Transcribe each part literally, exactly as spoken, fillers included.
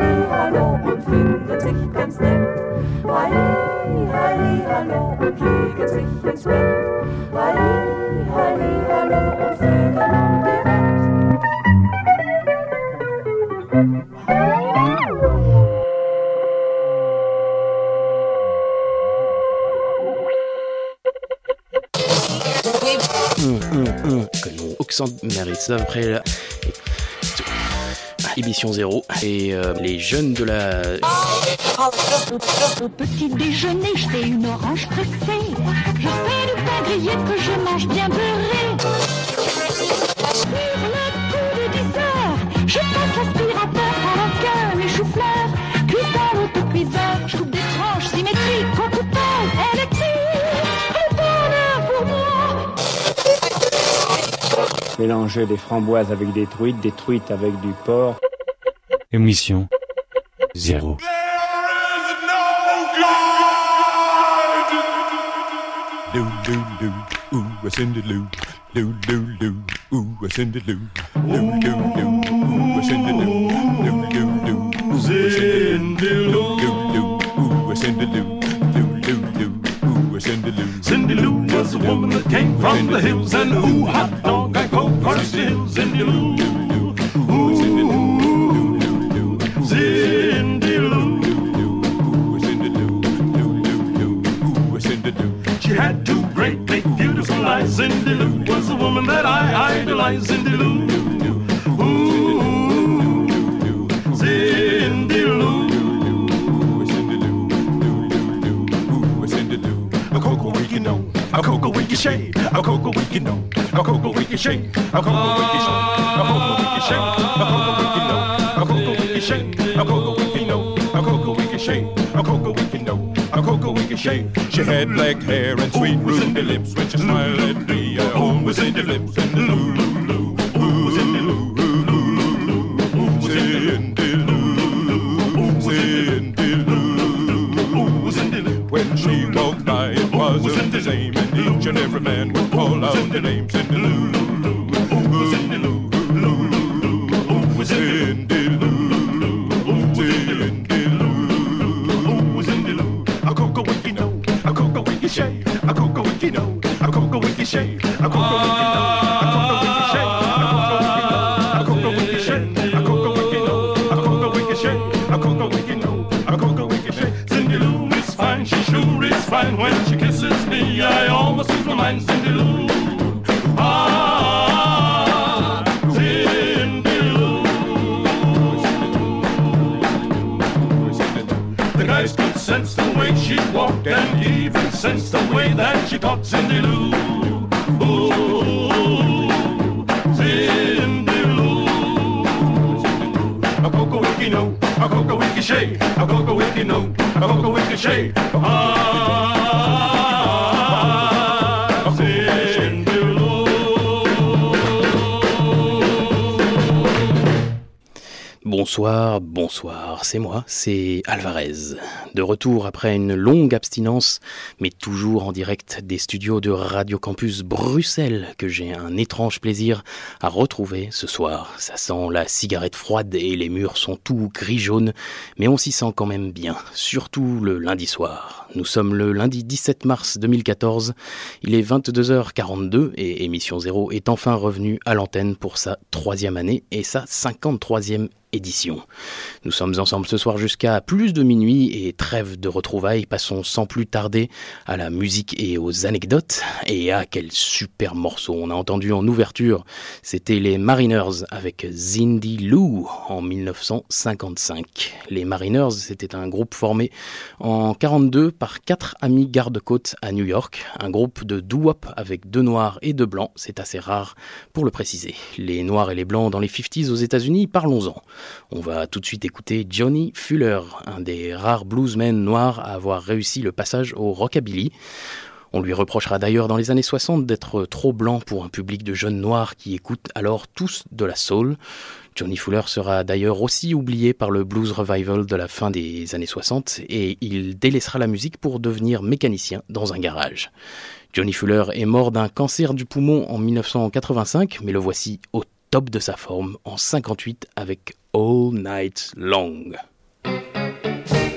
Halli, hallo und finden sich ganz nett. Halli, halli, hallo und legen sich ins Bett. Halli, halli, hallo und fliegen um die Welt. Hum, hum, hum. Oxand Maris après la... Émission zéro et euh, les jeunes de la... Au petit déjeuner, je fais une orange pressée. Je fais du pain grillé que je mange bien beurré. Sur le coup de dix heures, je passe l'aspirateur à la gueule et chou-fleur. Puis dans l'autocuiseur, je coupe des tranches symétriques en couteau électrique. Le bonheur pour moi. Mélanger des framboises avec des truites, des truites avec du porc. Émission zéro. Lou, lou, lou, ooh, what's in the loo? Lou, lou, lou, ooh, what's in the loo? Lou, lou, lou, ooh, what's in the loo? Lou, lou, lou, what's in the loo? Lou, lou, ooh, what's in the loo? Lou, lou, lou, ooh, what's in the loo? Cindy Lou was a woman that came from the hills, and ooh, hot dog, I go for still. Cindy Lou, ooh, Cindy Lou, Cindy Lou, ooh, Cindy Lou, Lou, Lou, Lou, ooh, Cindy Lou. She had two great, big, beautiful eyes. Cindy Lou was the woman that I idolized. Cindy Lou, ooh, Cindy Lou, Cindy Lou, ooh, Cindy Lou. A cocoa we know, a cocoa we can shade, a cocoa we can know, a cocoa we can shade, a cocoa we can shade, a cocoa we can shade, a cocoa we can know, a cocoa we can shade, a cocoa we can know, a cocoa we can shade, a cocoa we can know, a cocoa we can shade. She had black hair and sweet ruby lips when she smiled at me. Her home was in the lips and the loo loo loo. Ooh, was in the loo loo loo. Ooh, was in the loo. Cindy Lou. Ooh, was in the loo. When she walked by, it wasn't the same, and each and every man would call out the name. Cindy Lou. Ooh, was in the loo loo loo. Ooh, was in the loo. Ooh, was in the loo. Ooh, was in the loo. A cocoa wiki no, a cocoa wiki shade, a cocoa wiki no, a cocoa wiki shade, a cocoa wiki no, a cocoa wiki shade, a cocoa wiki shade, a cocoa wiki no, a cocoa wiki shade, a cocoa wiki no, a cocoa wiki shade. Cindy Lou is fine, she sure is fine. When she kisses me, I almost lose my mind. Cindy Lou, ah, Cindy Lou. The guys could sense the way she walked and even sense the way that she talked. Cindy Lou, ooh, Cindy Lou. A cocoa wiki no, a cocoa wiki shade, a cocoa wiki no, a cocoa wiki shade. Ah, Cindy Lou. Bonsoir, bonsoir, c'est moi, c'est Alvarez. De retour après une longue abstinence, mais toujours en direct des studios de Radio Campus Bruxelles, que j'ai un étrange plaisir à retrouver ce soir. Ça sent la cigarette froide et les murs sont tout gris-jaune, mais on s'y sent quand même bien, surtout le lundi soir. Nous sommes le lundi dix-sept mars deux mille quatorze, il est vingt-deux heures quarante-deux et Émission Zéro est enfin revenue à l'antenne pour sa troisième année et sa cinquante-troisième édition. Nous sommes ensemble ce soir jusqu'à plus de minuit et trêve de retrouvailles. Passons sans plus tarder à la musique et aux anecdotes. Et à quel super morceau on a entendu en ouverture. C'était les Mariners avec Cindy Lou en dix-neuf cent cinquante-cinq. Les Mariners, c'était un groupe formé en quarante-deux par quatre amis garde-côtes à New York. Un groupe de doo-wop avec deux noirs et deux blancs. C'est assez rare pour le préciser. Les noirs et les blancs dans les cinquantaines aux États-Unis, parlons-en. On va tout de suite écouter Johnny Fuller, un des rares bluesmen noirs à avoir réussi le passage au rockabilly. On lui reprochera d'ailleurs dans les années soixante d'être trop blanc pour un public de jeunes noirs qui écoutent alors tous de la soul. Johnny Fuller sera d'ailleurs aussi oublié par le blues revival de la fin des années soixante et il délaissera la musique pour devenir mécanicien dans un garage. Johnny Fuller est mort d'un cancer du poumon en dix-neuf cent quatre-vingt-cinq, mais le voici au top de sa forme en cinquante-huit avec All Night Long.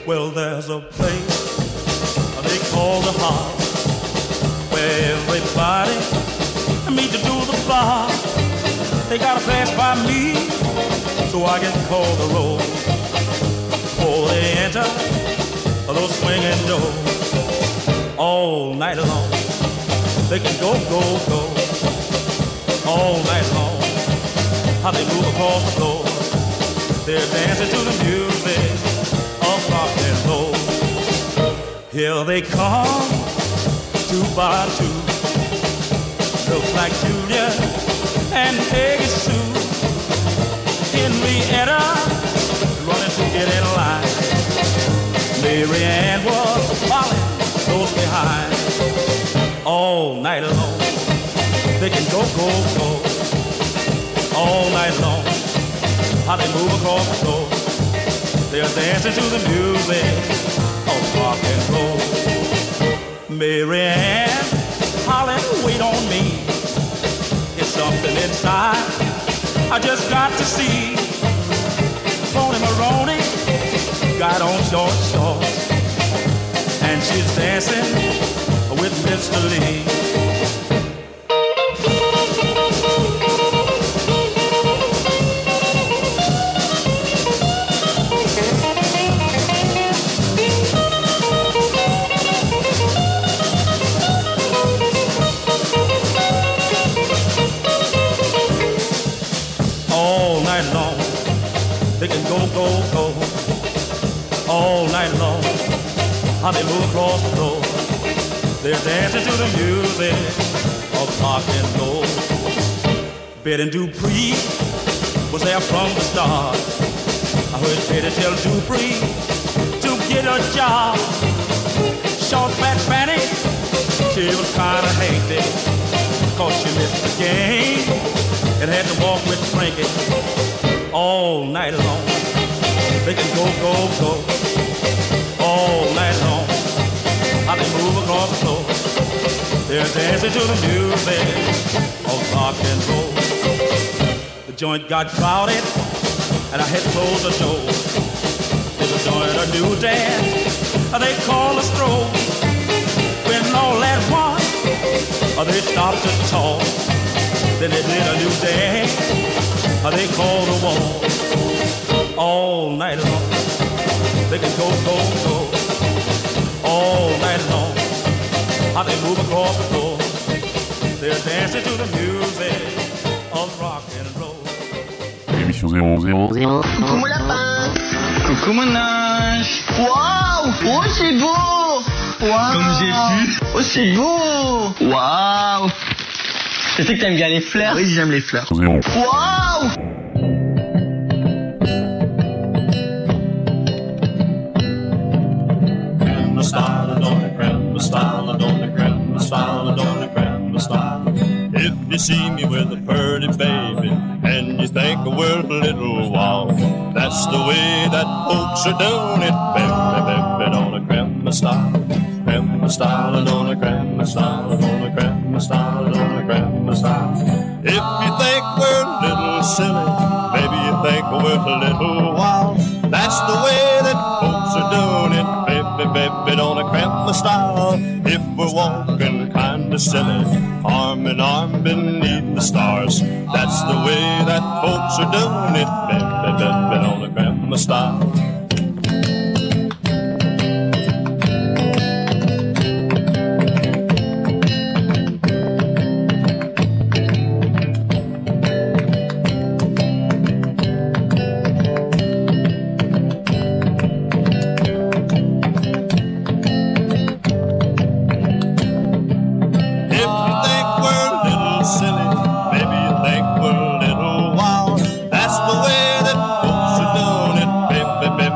Well, there's a place they call the heart, where everybody meet to do the bar. They gotta pass by me, so I can call the roll. Before they enter those swinging doors, all night long they can go, go, go. All night long, how they move across the floor. They're dancing to the music of rock and roll. Here they come, two by two. Looks like Julia and Peggy Sue. Henrietta running to get in line. Mary Ann was following close behind. All night long, they can go, go, go. All night long, how they move across the floor. They're dancing to the music of rock and roll. Mary Ann hollered, wait on me. It's something inside I just got to see. Tony Maroney got on short shorts, and she's dancing with Mister Lee. They can go, go, go, all night long. How they move across the floor. They're dancing to the music of rock and roll. Betty Dupree was there from the start. I heard Betty tell Dupree to get a job. Short, fat Fanny, she was kind of hazy, cause she missed the game and had to walk with Frankie. All night long, they can go, go, go. All night long, how they move across the floor. They're dancing to the music of rock and roll. The joint got crowded, and I had to close the door. There's a joint, a new dance, they call a stroll. When all at once, they stopped to talk. Then they did a new dance. They call the wall. All night long, they can go, go, go. All night long, how they move across the floor. They're dancing to the music of rock and roll. Émission zéro zéro zéro. Coucou mon lapin. Coucou mon ange. Waouh. Oh c'est beau. Waouh. Comme j'ai pu. Oh c'est beau. Waouh. Je sais que t'aimes bien les fleurs. Oui, j'aime les fleurs. Zéro. Waouh. Crème style, don't the crème style, don't the crème style, don't the crème style. If you see me with a pretty baby and you think we're a little wild, that's the way that folks are doing it, baby, baby, don't the crème style. Crème style, don't the crème style, don't the crème style, don't the crème style. If you think we're a little silly, maybe you think we're a little wild, that's the way that folks are doing it, baby, baby, don't the crème style. If we're walking kinda silly, arm in arm beneath the stars, that's the way that folks are doing it, baby, baby, don't the crème style. Baby,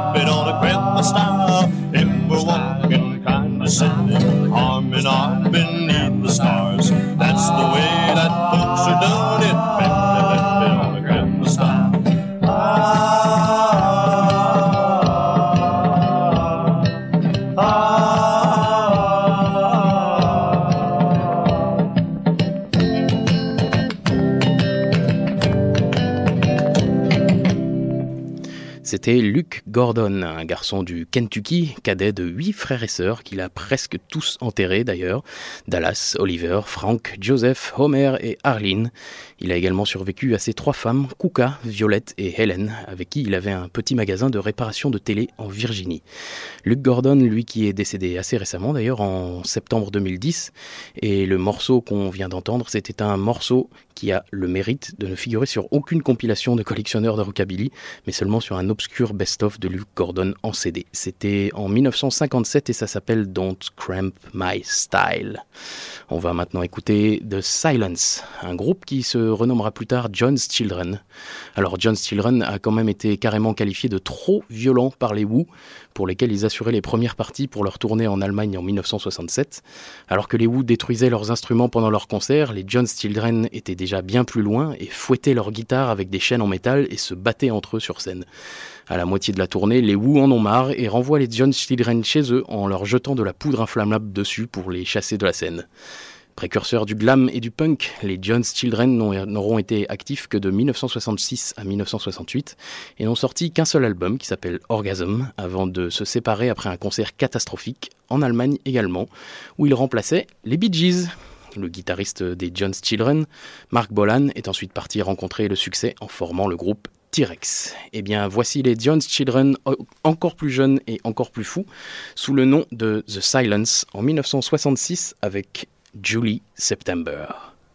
C'était Luke Gordon, un garçon du Kentucky, cadet de huit frères et sœurs, qu'il a presque tous enterrés d'ailleurs. Dallas, Oliver, Frank, Joseph, Homer et Arlene. Il a également survécu à ses trois femmes, Kuka, Violette et Helen, avec qui il avait un petit magasin de réparation de télé en Virginie. Luke Gordon, lui qui est décédé assez récemment d'ailleurs, en septembre deux mille dix, et le morceau qu'on vient d'entendre, c'était un morceau qui a le mérite de ne figurer sur aucune compilation de collectionneurs de rockabilly, mais seulement sur un obscur best-of de Luke Gordon en C D. C'était en dix-neuf cent cinquante-sept et ça s'appelle Don't Cramp My Style. On va maintenant écouter The Silence, un groupe qui se renommera plus tard John's Children. Alors John's Children a quand même été carrément qualifié de trop violent par les Who, pour lesquels ils assuraient les premières parties pour leur tournée en Allemagne en dix-neuf cent soixante-sept. Alors que les Who détruisaient leurs instruments pendant leurs concerts, les John's Children étaient déjà bien plus loin et fouettaient leur guitare avec des chaînes en métal et se battaient entre eux sur scène. À la moitié de la tournée, les Who en ont marre et renvoient les John's Children chez eux en leur jetant de la poudre inflammable dessus pour les chasser de la scène. Précurseurs du glam et du punk, les John's Children n'auront été actifs que de dix-neuf cent soixante-six à dix-neuf cent soixante-huit et n'ont sorti qu'un seul album qui s'appelle Orgasm avant de se séparer après un concert catastrophique, en Allemagne également, où ils remplaçaient les Bee Gees. Le guitariste des John's Children, Mark Bolan, est ensuite parti rencontrer le succès en formant le groupe T-Rex. Eh bien, voici les John's Children, encore plus jeunes et encore plus fous, sous le nom de The Silence, en dix-neuf cent soixante-six avec Julie September.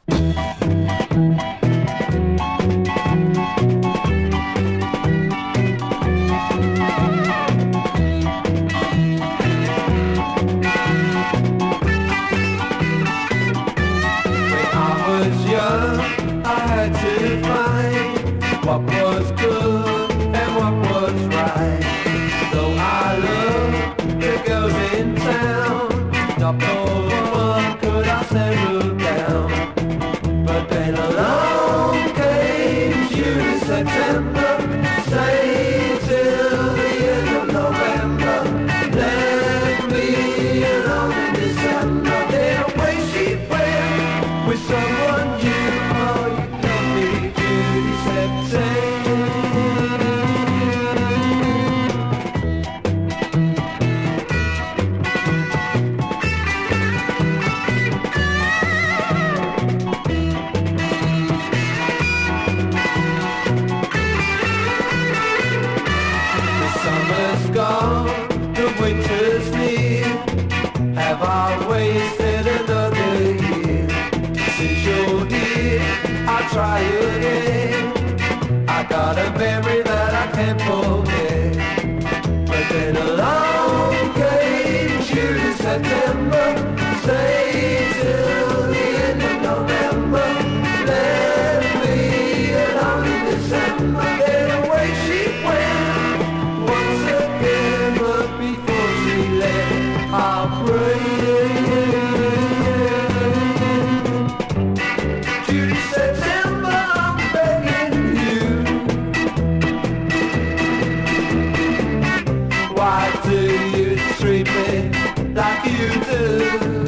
What was good and what was right. Though I love the girls in town, not for one could I settle down. But then along came June, September, stayed till the end of November. Left me alone in December. Then away she went with someone new. Try again. I got a memory that I can't forget. But then along came June, September, stayed till the end of November. Left me alone in December. Then away she went once again. But before she left, I'll pray. Like you do.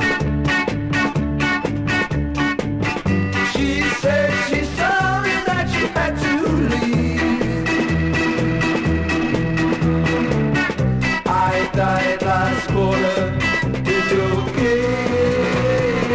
She said she's sorry that she had to leave. I died last quarter with your kid.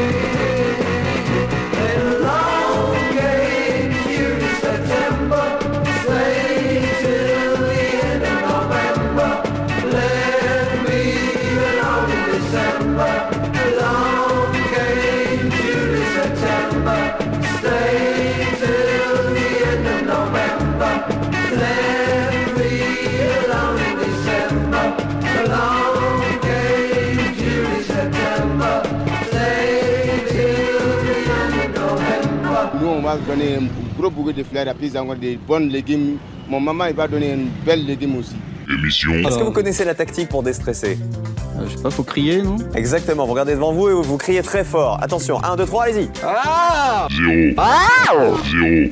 Then along came June, September, stayed till the end of November. Left me December, along came Julie, September, stayed till the end of November, left me alone in December, along came Julie, September, stayed till the end of November. Nous, on va donner un gros bouquet de fleurs, après avoir des bonnes légumes. Mon maman, il va donner une belle légume aussi. Émission. Est-ce que vous connaissez la tactique pour déstresser? euh, Je sais pas, faut crier, non? Exactement, vous regardez devant vous et vous, vous criez très fort. Attention, un, deux, trois, allez-y. Ah Zéro. Ah Zéro.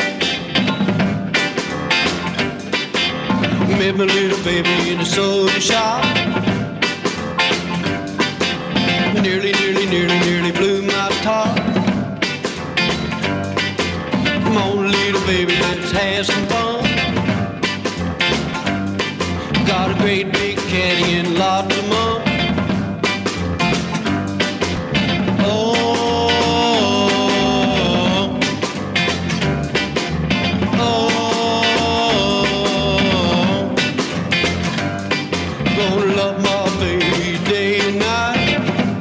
Met my little baby in a soda shop. Nearly, nearly, nearly, nearly blew my top. Come on, little baby, let's have some fun. got a great big caddy and lots of money. Oh, oh, gonna love my baby day and night.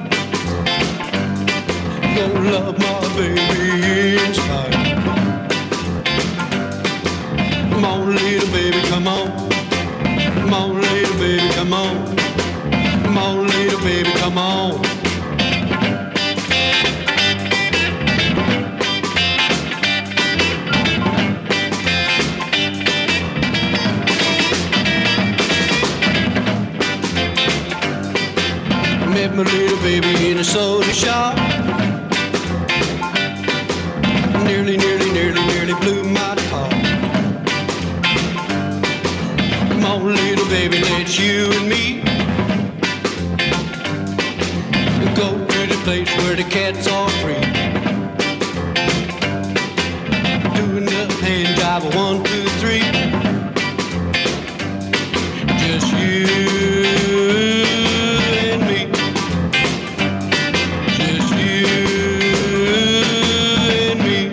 Gonna love my baby inside. Come on, little baby, come on. Come on, little baby, come on. Come on, little baby, come on. Met my little baby in a soda shop. Nearly, nearly, nearly, nearly blew my top. Come on, little baby, let's you and me go to the place where the cats are free. Doing the hand job of one, two, three. Just you and me. Just you and me.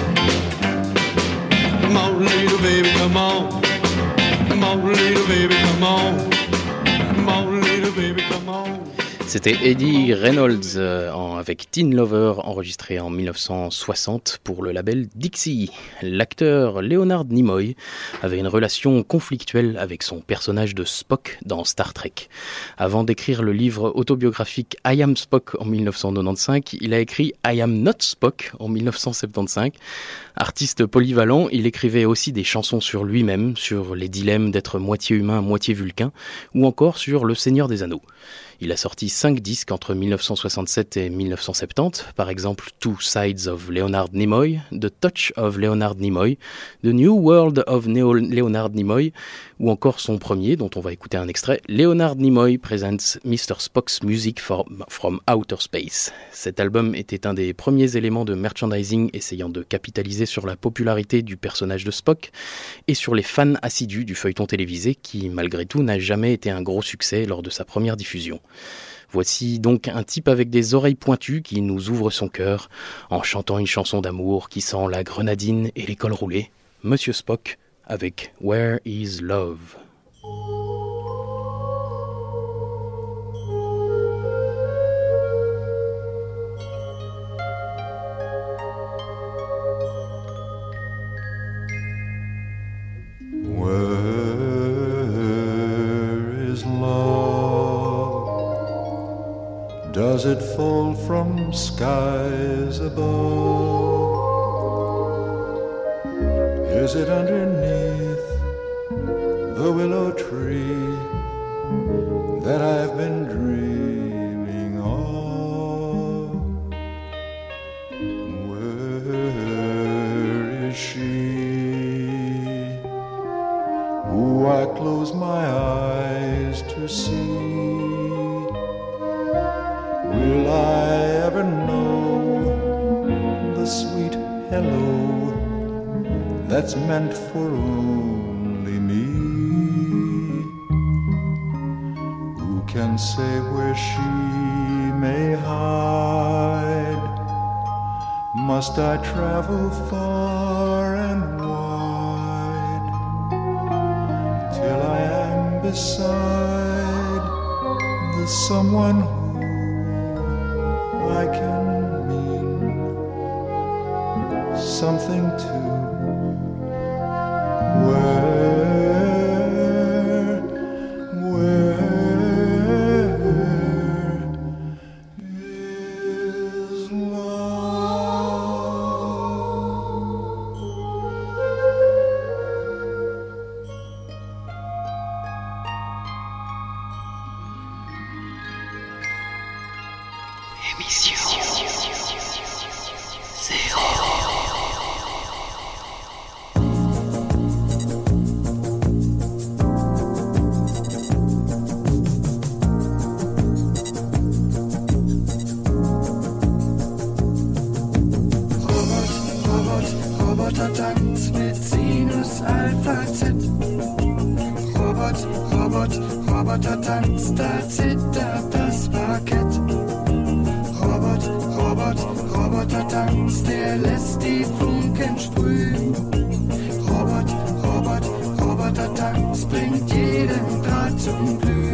Come on, little baby, come on. Come on, little baby, come on. Come on, little baby, come on. C'était Eddie Reynolds euh, en, avec Teen Lover, enregistré en dix-neuf cent soixante pour le label Dixie. L'acteur Leonard Nimoy avait une relation conflictuelle avec son personnage de Spock dans Star Trek. Avant d'écrire le livre autobiographique I Am Spock en dix-neuf cent quatre-vingt-quinze, il a écrit I Am Not Spock en dix-neuf cent soixante-quinze. Artiste polyvalent, il écrivait aussi des chansons sur lui-même, sur les dilemmes d'être moitié humain, moitié vulcain, ou encore sur Le Seigneur des Anneaux. Il a sorti cinq disques entre dix-neuf cent soixante-sept et dix-neuf cent soixante-dix, par exemple Two Sides of Leonard Nimoy, The Touch of Leonard Nimoy, The New World of Neo- Leonard Nimoy, ou encore son premier, dont on va écouter un extrait, Leonard Nimoy Presents mister Spock's Music for, from Outer Space. Cet album était un des premiers éléments de merchandising essayant de capitaliser sur la popularité du personnage de Spock et sur les fans assidus du feuilleton télévisé qui, malgré tout, n'a jamais été un gros succès lors de sa première diffusion. Voici donc un type avec des oreilles pointues qui nous ouvre son cœur en chantant une chanson d'amour qui sent la grenadine et les cols roulés. Monsieur Spock avec Where is Love? Does it fall from skies above? Is it underneath the willow tree that I've been dreaming of? Where is she who I close my eyes to see? Will I ever know the sweet hello that's meant for only me? Who can say where she may hide? Must I travel far and wide till I am beside the someone who I can mean something to? Where, where is Émission zéro. Roboter tanzt mit Sinus Alpha Z. Robot, Robot, Roboter tanzt, da zittert das Parkett. Robot, Robot, Roboter tanzt, der lässt die Funken sprühen. Robot, Robot, Roboter tanzt, bringt jeden Draht zum Glühen.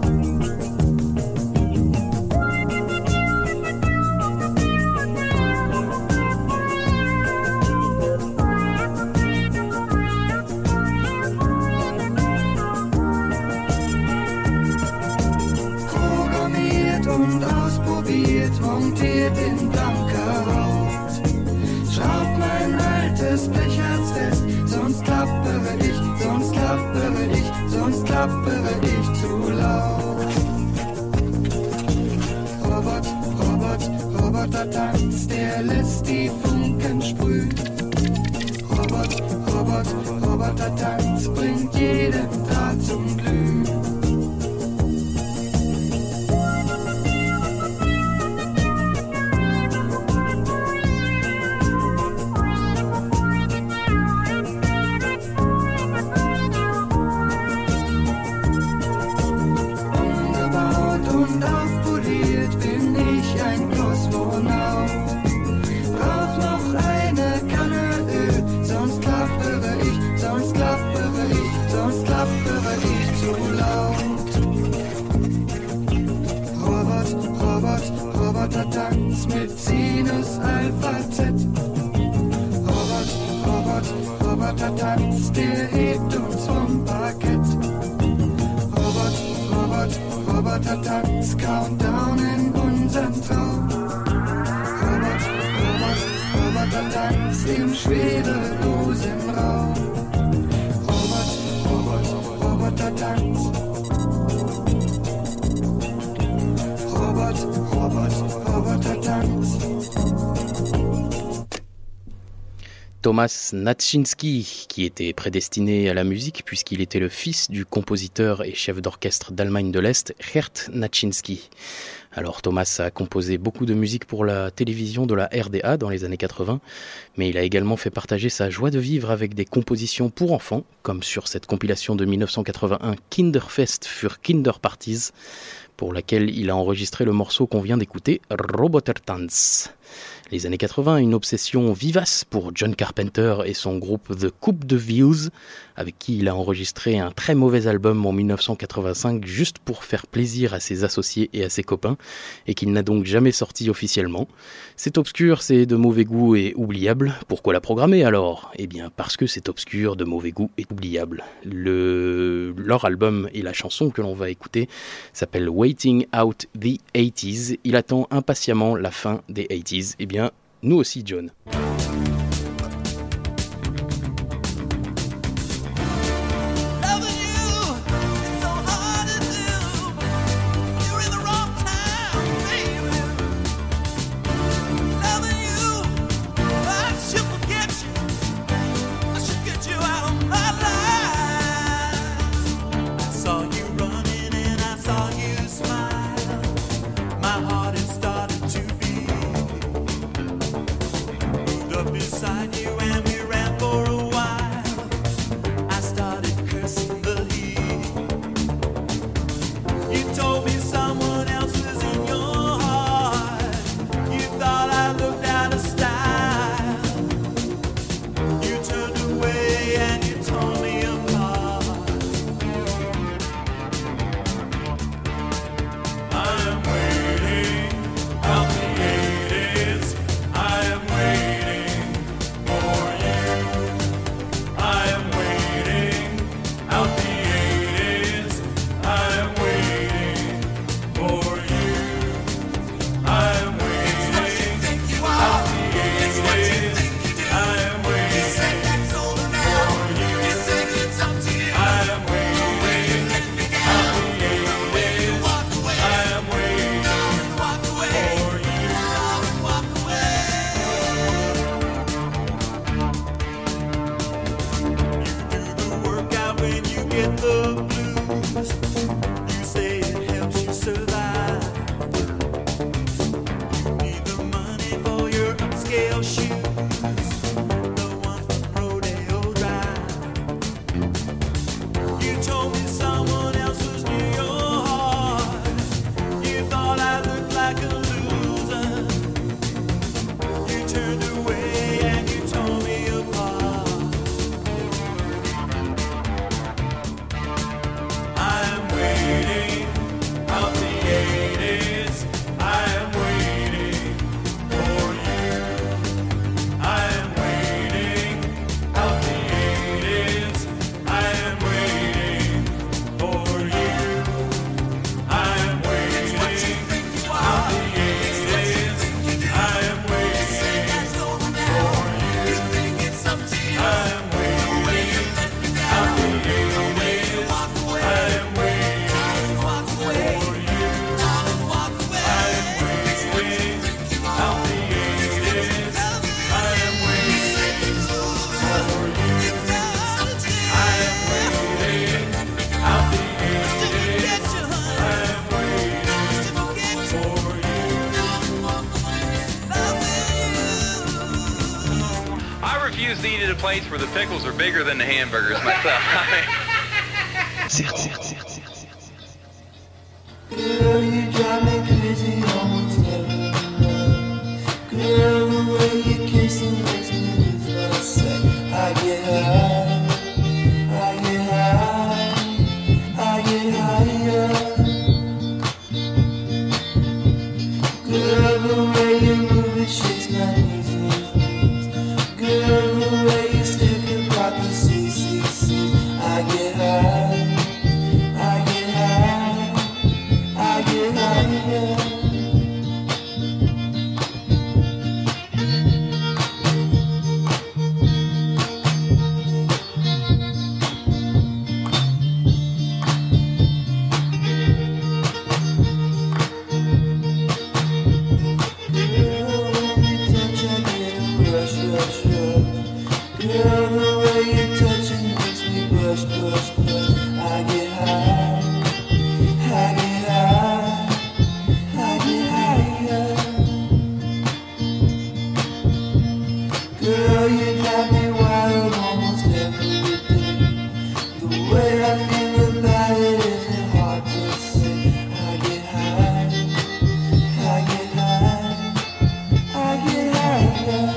Montiert in blanker Haut. Schraubt mein altes Blechherz fest, sonst klappere ich, sonst klappere ich, sonst klappere ich zu laut. Robot, Robot, Roboter tanzt, der lässt die Funken sprühen. Robot, Robot, Roboter tanzt, bringt jeden Draht zum Glühen. Tanz mit Sinus Alpha Z. Robot, Robot, Roboter tanzt, der hebt uns vom Parkett. Robot, Robot, Roboter tanzt, Countdown in unseren Traum. Robot, Robot, Roboter tanzt im schwerelosen Raum. Robot, Robot, Roboter tanzt. Robot, Robot, Roboter tanzt. Thomas Naczynski, qui était prédestiné à la musique puisqu'il était le fils du compositeur et chef d'orchestre d'Allemagne de l'Est, Gert Naczynski. Alors Thomas a composé beaucoup de musique pour la télévision de la R D A dans les années quatre-vingts, mais il a également fait partager sa joie de vivre avec des compositions pour enfants, comme sur cette compilation de dix-neuf cent quatre-vingt-un Kinderfest für Kinderpartys, pour laquelle il a enregistré le morceau qu'on vient d'écouter, Robotertanz. Les années quatre-vingts, une obsession vivace pour John Carpenter et son groupe The Coupe de Views, avec qui il a enregistré un très mauvais album en dix-neuf cent quatre-vingt-cinq juste pour faire plaisir à ses associés et à ses copains, et qu'il n'a donc jamais sorti officiellement. C'est obscur, c'est de mauvais goût et oubliable. Pourquoi la programmer alors ? Eh bien parce que c'est obscur, de mauvais goût et oubliable. Le... Leur album et la chanson que l'on va écouter s'appelle Waiting Out the eighties. Il attend impatiemment la fin des eighties. Eh bien, nous aussi, John. My heart has started to beat. I've eaten at a place where the pickles are bigger than the hamburgers myself. Certes, certes, certes, certes, certes. Girl, you drive me crazy almost every night. Girl, the way you kiss and makes me lose my sight. I get high, I get high, I get higher. Girl, the way you move it shakes my knees, knees, knees. Girl, the way you stick about the C C C. I get high, I get high, I get higher. Girl, the way you touch it makes me blush, blush, blush. I get high, I get high, I get higher. Girl, you got me wild almost every day. The way I feel about it isn't hard to say. I get high, I get high, I get higher.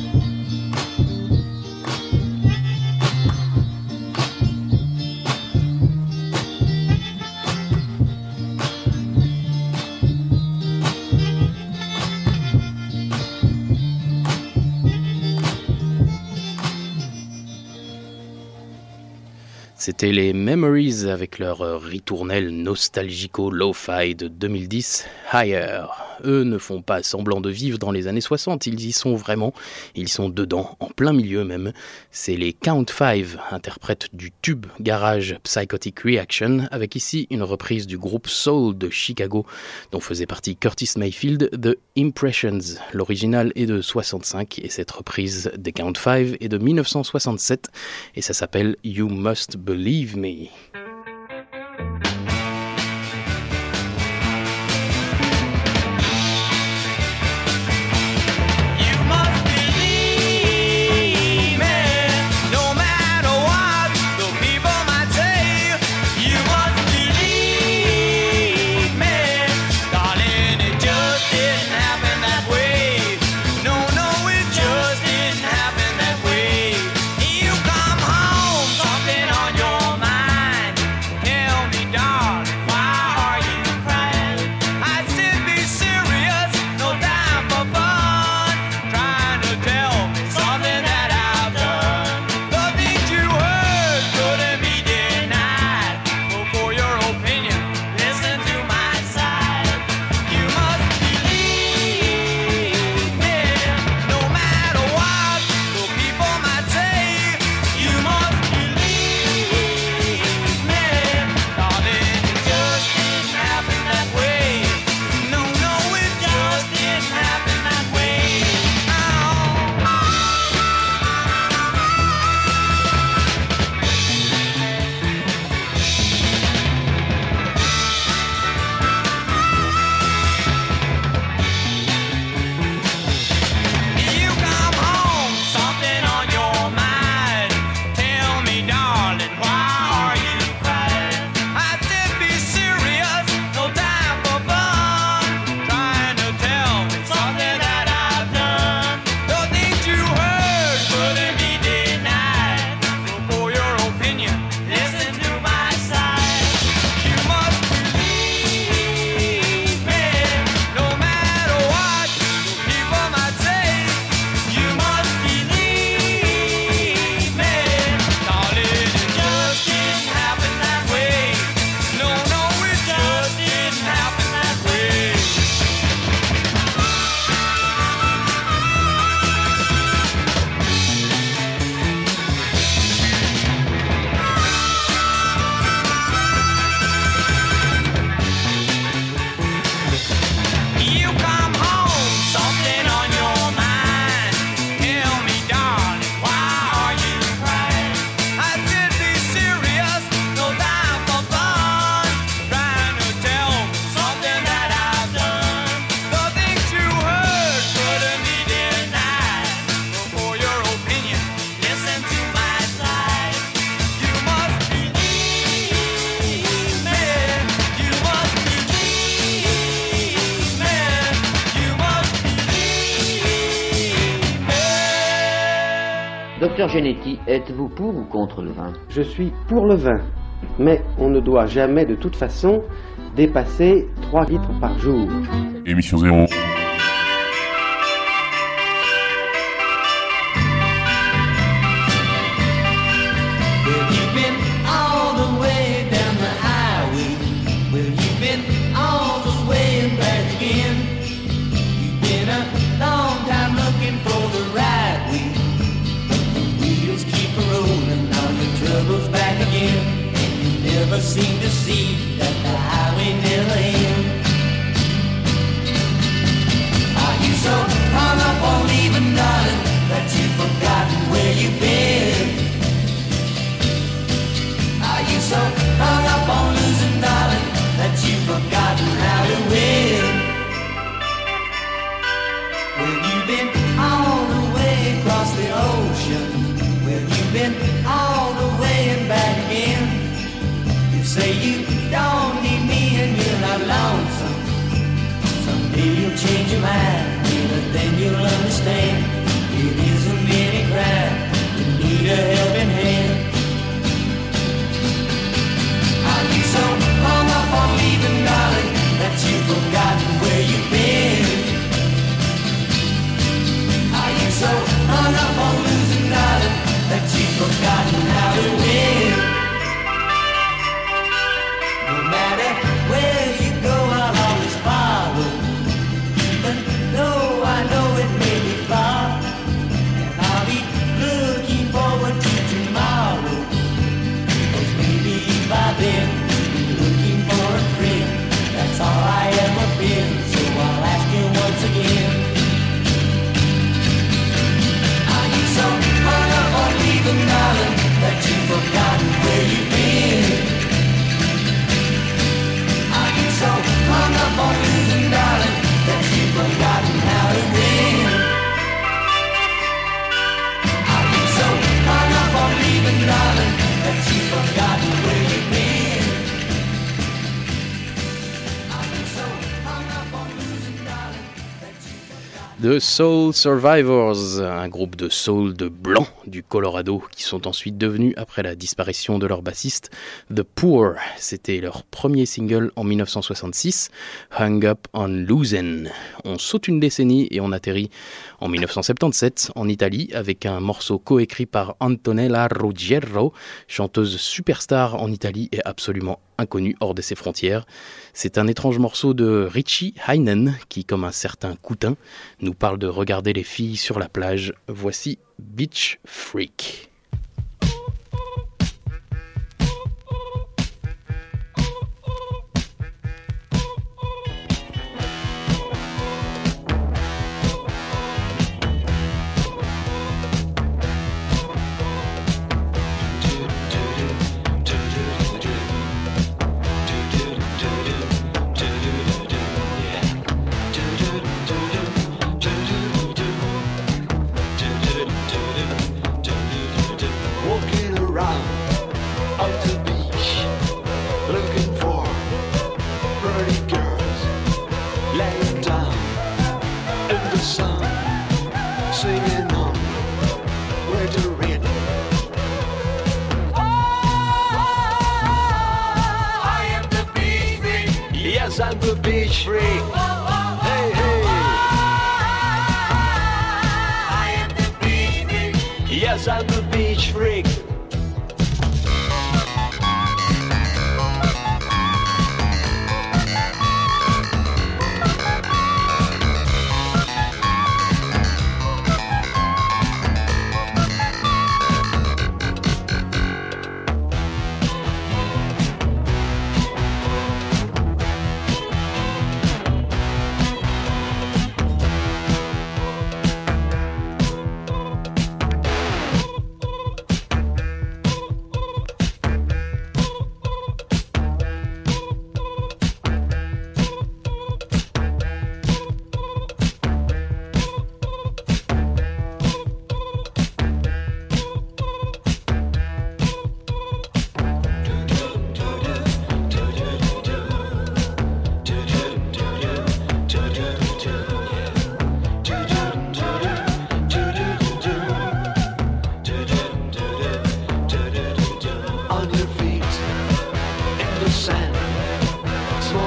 C'était les Memories avec leur ritournelle nostalgico lo-fi de deux mille dix, Higher. Eux ne font pas semblant de vivre dans les années soixante, ils y sont vraiment, ils sont dedans, en plein milieu même. C'est les Count Five, interprètes du tube garage Psychotic Reaction, avec ici une reprise du groupe Soul de Chicago, dont faisait partie Curtis Mayfield, The Impressions. L'original est de soixante-cinq et cette reprise des Count Five est de dix-neuf cent soixante-sept et ça s'appelle You Must Believe Me. Something on your mind. Docteur Genetti, êtes-vous pour ou contre le vin? Je suis pour le vin, mais on ne doit jamais de toute façon dépasser trois litres par jour. Émission zéro. Never seem to see that the highway never ends. Are you so hung up on leaving, darling, that you've forgotten where you've been? Are you so hung up on losing, darling, that you've forgotten how to win? Well, you've been all the way across the ocean. Well, you've been all the way and back again. Say you don't need me and you're not lonesome. Someday you'll change your mind, but then you'll understand it isn't any crime. You need a helping hand. Are you so hung up on leaving, darling, that you've forgotten where you've been? Are you so hung up on losing, darling, that you've forgotten how to win? No matter where you go, I'll always follow. Even though I know it may be far, and I'll be looking forward to tomorrow. 'Cause maybe by then you'll be looking for a friend. That's all I ever been, so I'll ask you once again. Are you so hung up on leaving, darling, that you've forgotten where you've been? So hung up on losing, darling, that you've forgotten how to win. Are you so hung up on leaving, darling, that you've forgotten where you've been? Are you so hung up on losing, darling, that you've forgotten? The Soul Survivors, un groupe de soul de blancs du Colorado qui sont ensuite devenus, après la disparition de leur bassiste, The Poor. C'était leur premier single en dix-neuf cent soixante-six, Hung Up on Losing. On saute une décennie et on atterrit en dix-neuf cent soixante-dix-sept en Italie avec un morceau coécrit par Antonella Ruggiero, chanteuse superstar en Italie et absolument inconnue hors de ses frontières. C'est un étrange morceau de Richie Heinen qui, comme un certain Coutin, nous parle de regarder les filles sur la plage. Voici Beach Freak. I'm the beach freak. Hey, hey. I am the beach freak. Yes, I'm the beach freak.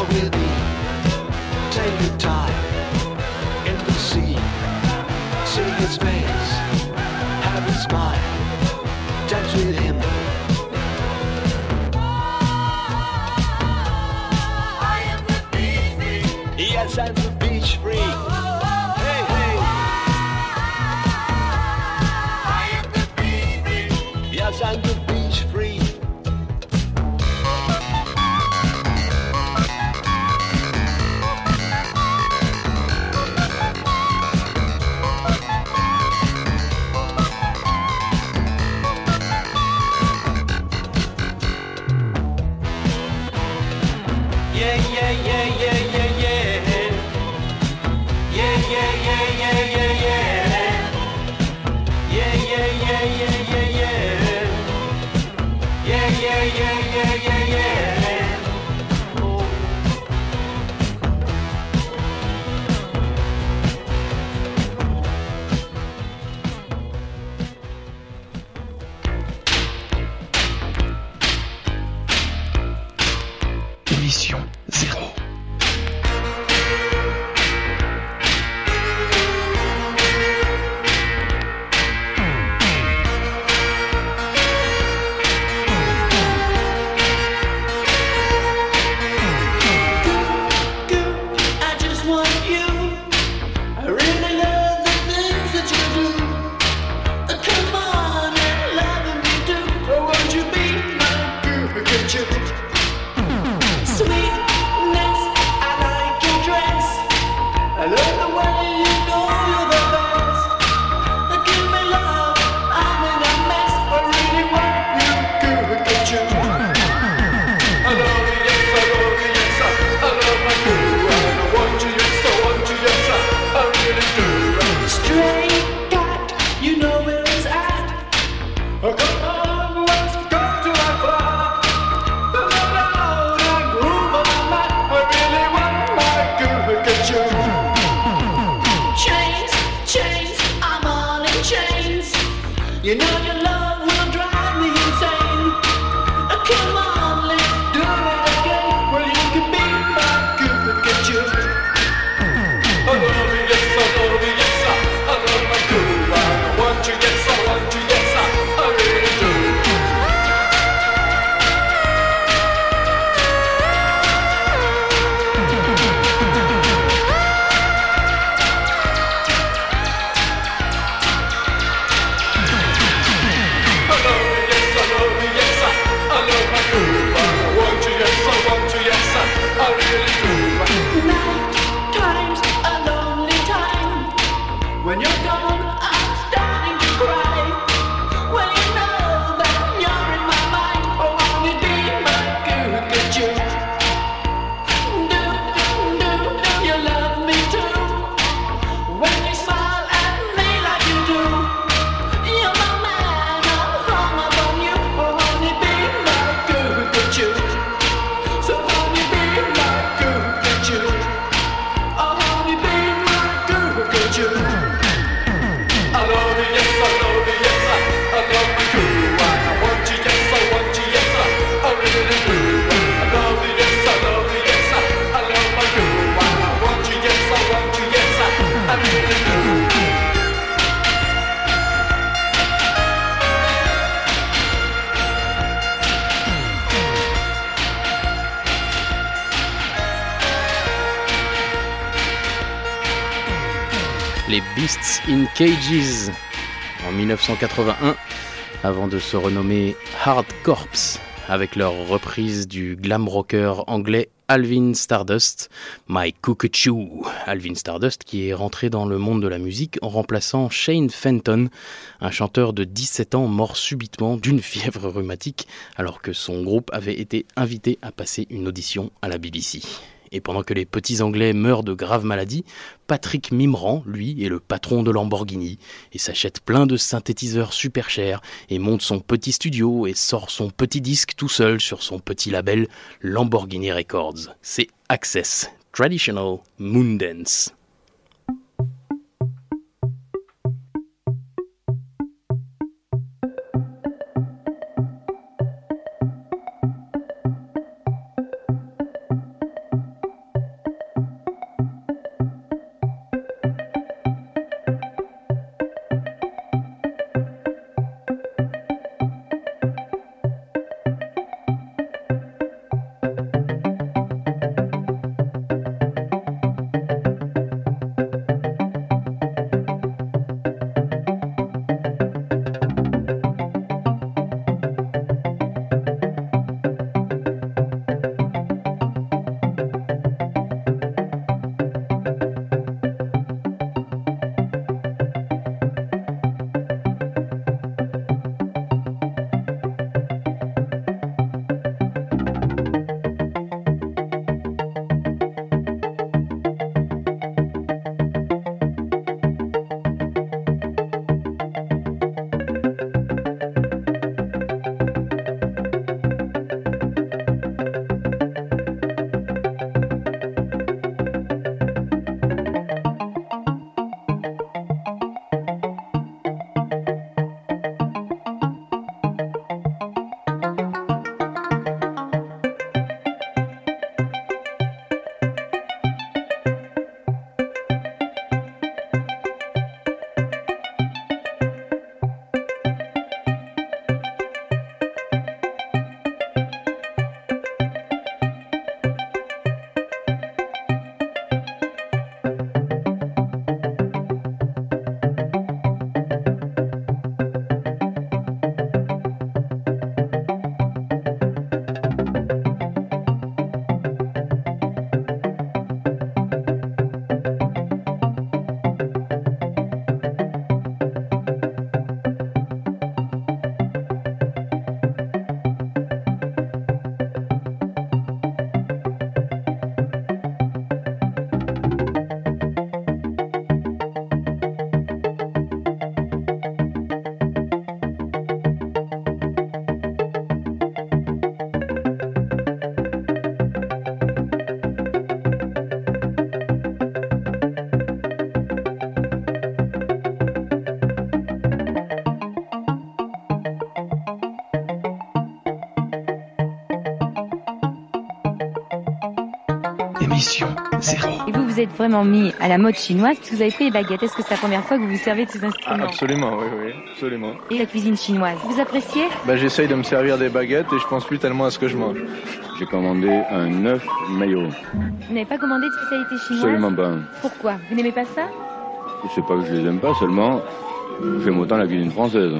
with me. Take your time into the sea. See his face, have a smile, dance with him. I am the beach free. Yes, I'm the beach free. Hey, hey. I am the beach free. Yes, I'm the beach free. Émission zéro. You know your love will drive me insane. Uh, Come on, let's do it again. Well, you can be my good picture. I love you, yes, I love you, yes, I, I love my good. I want you, yes, I want you, yes, I, I really do. When you're gone, I'm starting to cry. Well, you know that you're in my mind. Oh, won't you be my good picture? Do, do, do you love me too? When you smile at me like you do, you're my man, I'm hung up on you. Oh, won't you be my good picture? So won't you be my good picture? Oh, won't you be my good picture? I love you, yes, I love you, yes, I, I love you too. I want you, yes, I want you, yes, I, I really do. I love you, yes, I love you, yes, I, I love my girl. I want you, yes, I want you, yes, I, I really do. Les Beasts in Cages en mille neuf cent quatre-vingt-un, avant de se renommer Hard Corps avec leur reprise du glam rocker anglais Alvin Stardust, My Cuckoo. Alvin Stardust qui est rentré dans le monde de la musique en remplaçant Shane Fenton, un chanteur de dix-sept ans mort subitement d'une fièvre rhumatique alors que son groupe avait été invité à passer une audition à la B B C. Et pendant que les petits Anglais meurent de graves maladies, Patrick Mimran, lui, est le patron de Lamborghini et s'achète plein de synthétiseurs super chers et monte son petit studio et sort son petit disque tout seul sur son petit label Lamborghini Records. C'est Access, Traditional Moondance. émission zéro. Et vous, vous êtes vraiment mis à la mode chinoise parce que vous avez pris les baguettes. Est-ce que c'est la première fois que vous vous servez de ces instruments? Ah, absolument, oui, oui, absolument. Et la cuisine chinoise, vous appréciez? Bah, j'essaye de me servir des baguettes et je pense plus tellement à ce que je mange. J'ai commandé un œuf mayo. Vous n'avez pas commandé de spécialité chinoise? Absolument pas. Pourquoi? Vous n'aimez pas ça? C'est pas que je les aime pas, seulement j'aime autant la cuisine française.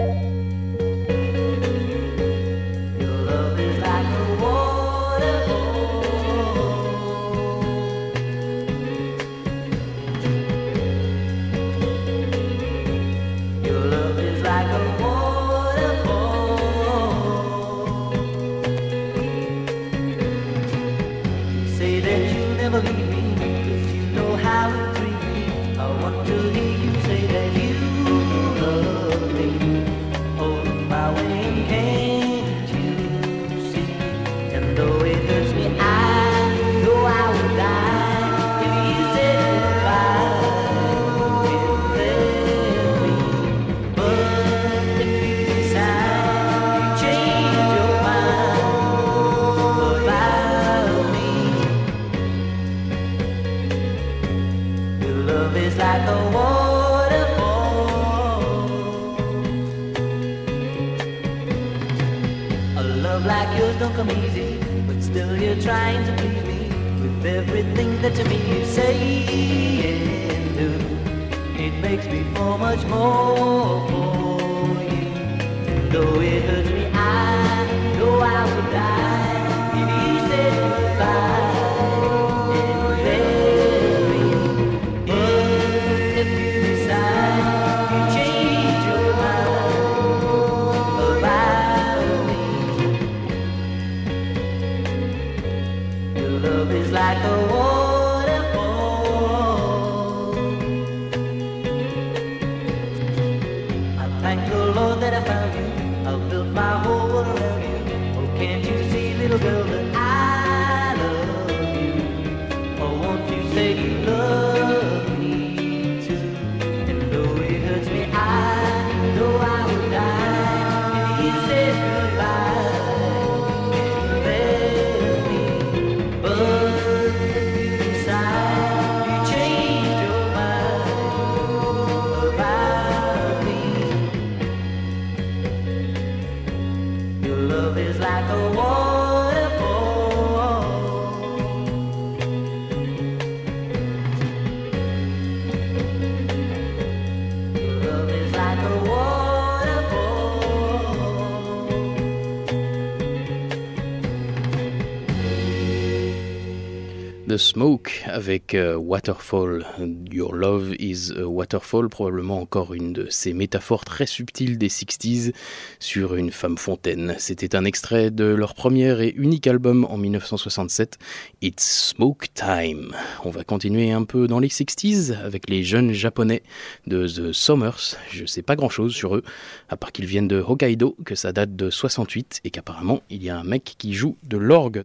The Smoke avec euh, Waterfall. Your Love is a Waterfall, probablement encore une de ces métaphores très subtiles des sixties sur une femme fontaine. C'était un extrait de leur premier et unique album en dix-neuf cent soixante-sept, It's Smoke Time. On va continuer un peu dans les sixties avec les jeunes japonais de The Summers. Je sais pas grand chose sur eux, à part qu'ils viennent de Hokkaido, que ça date de soixante-huit et qu'apparemment il y a un mec qui joue de l'orgue.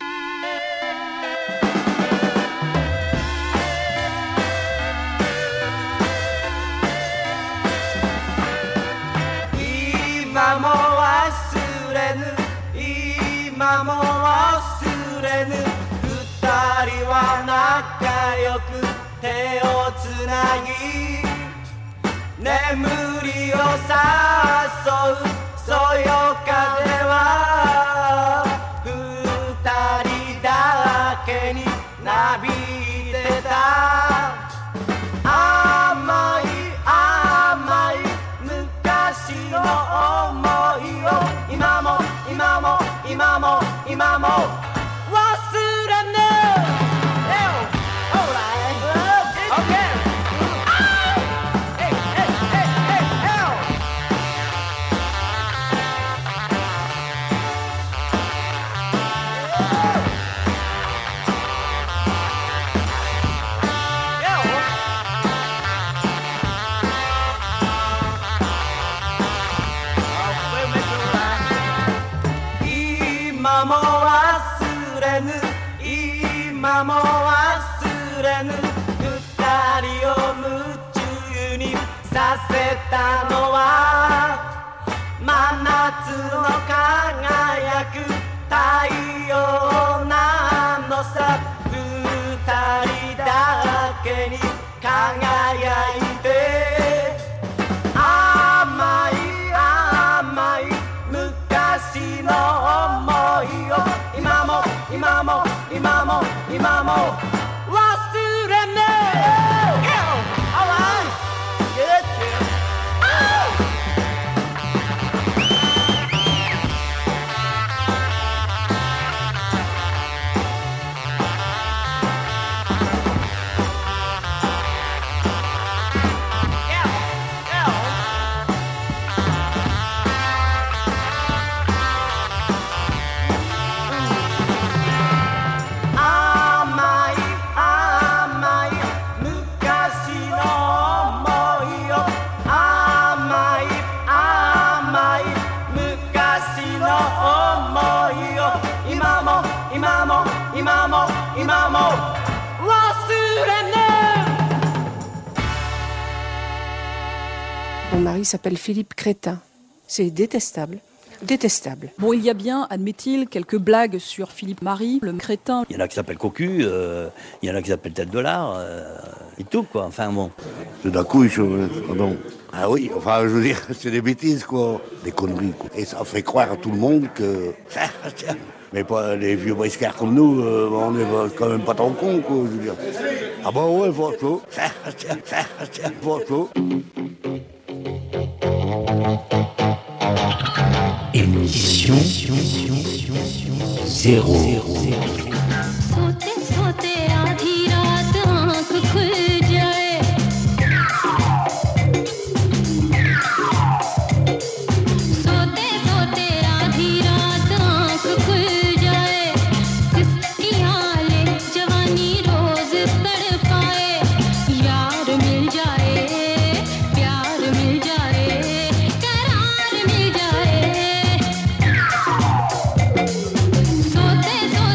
人だけに輝いて甘い甘い昔の想いを今も今も今も今も忘れねえ Alright Good kid Mon mari s'appelle Philippe Crétin. C'est détestable. Détestable. Bon, il y a bien, admet-il, quelques blagues sur Philippe Marie, le crétin. Il y en a qui s'appellent Cocu, euh, il y en a qui s'appellent Tête de l'Art, euh, et tout, quoi. Enfin, bon. C'est de la couille, pardon. Ah oui, enfin, je veux dire, c'est des bêtises, quoi. Des conneries, quoi. Et ça fait croire à tout le monde que... Mais pas les vieux briscards comme nous, euh, on est quand même pas tant cons, quoi, je veux dire. Ah bah ouais, franchement. Franchement. Émission zéro. Sote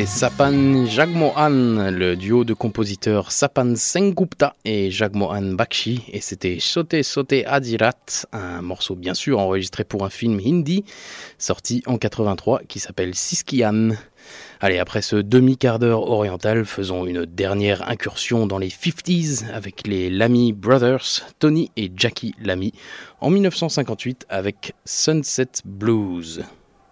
c'était Sapan Jagmohan, le duo de compositeurs Sapan Sengupta et Jagmohan Bakshi, et c'était Sote Sote Adirat, un morceau bien sûr enregistré pour un film hindi sorti en quatre-vingt-trois qui s'appelle Siskian. Allez, après ce demi-quart d'heure oriental, faisons une dernière incursion dans les cinquantaines avec les Lamy Brothers, Tony et Jackie Lamy, en dix-neuf cent cinquante-huit avec Sunset Blues.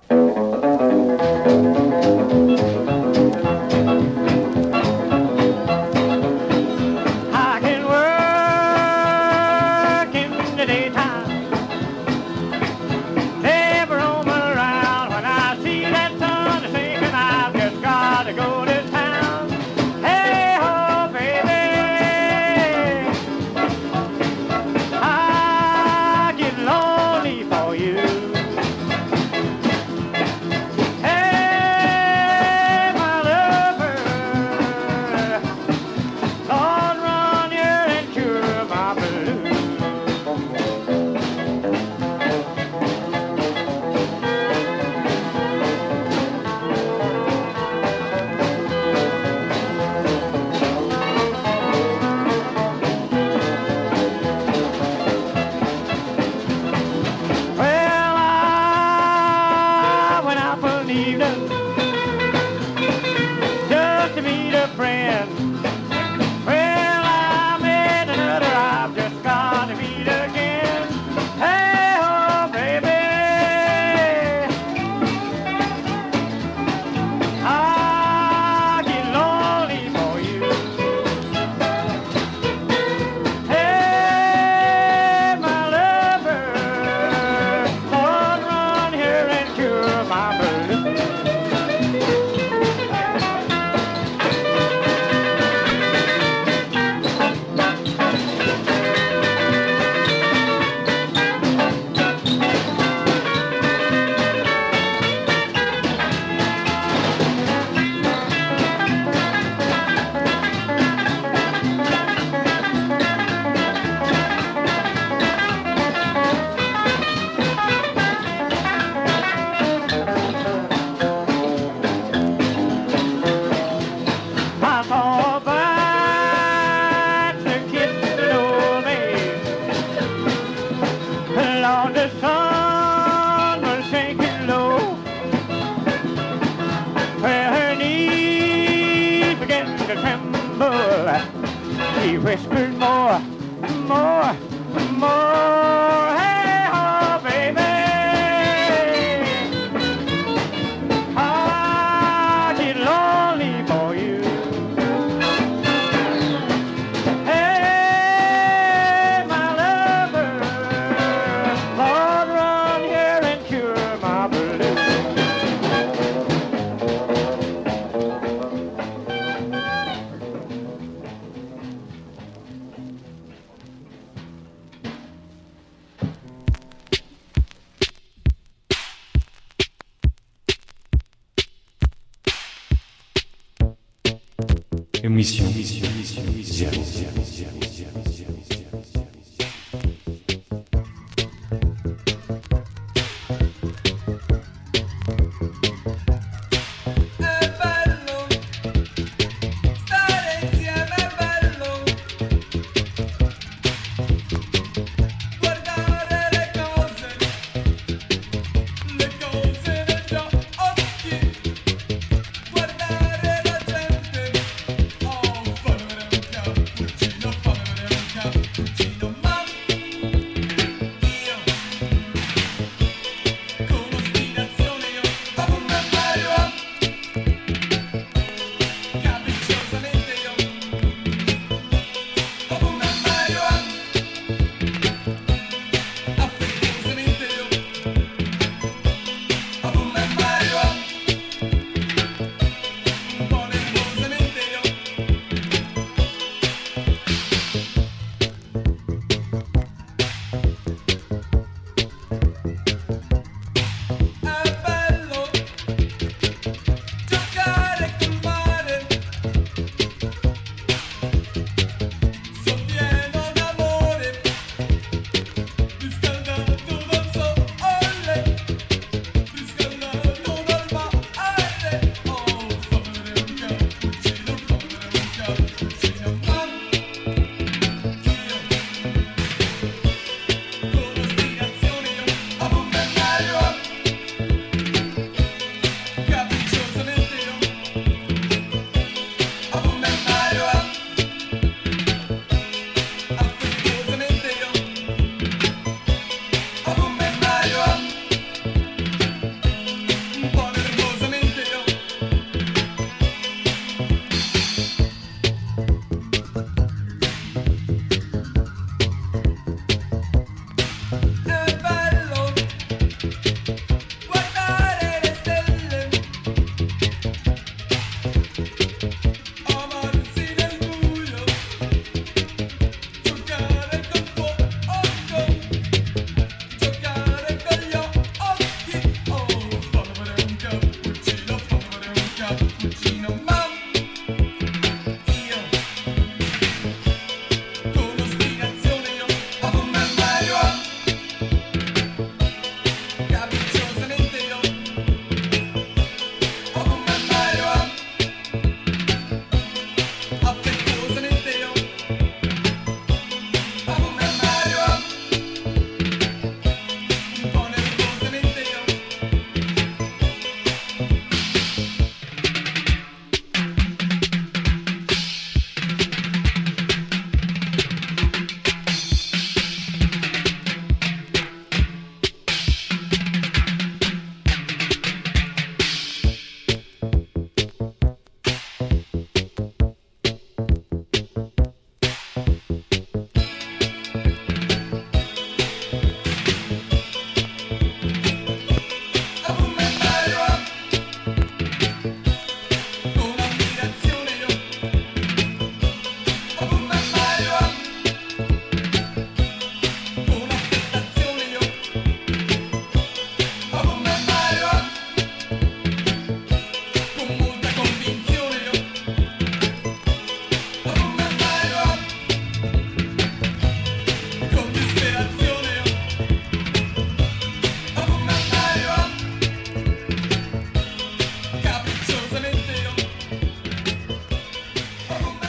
Émission zéro. Guardare la gente, oh,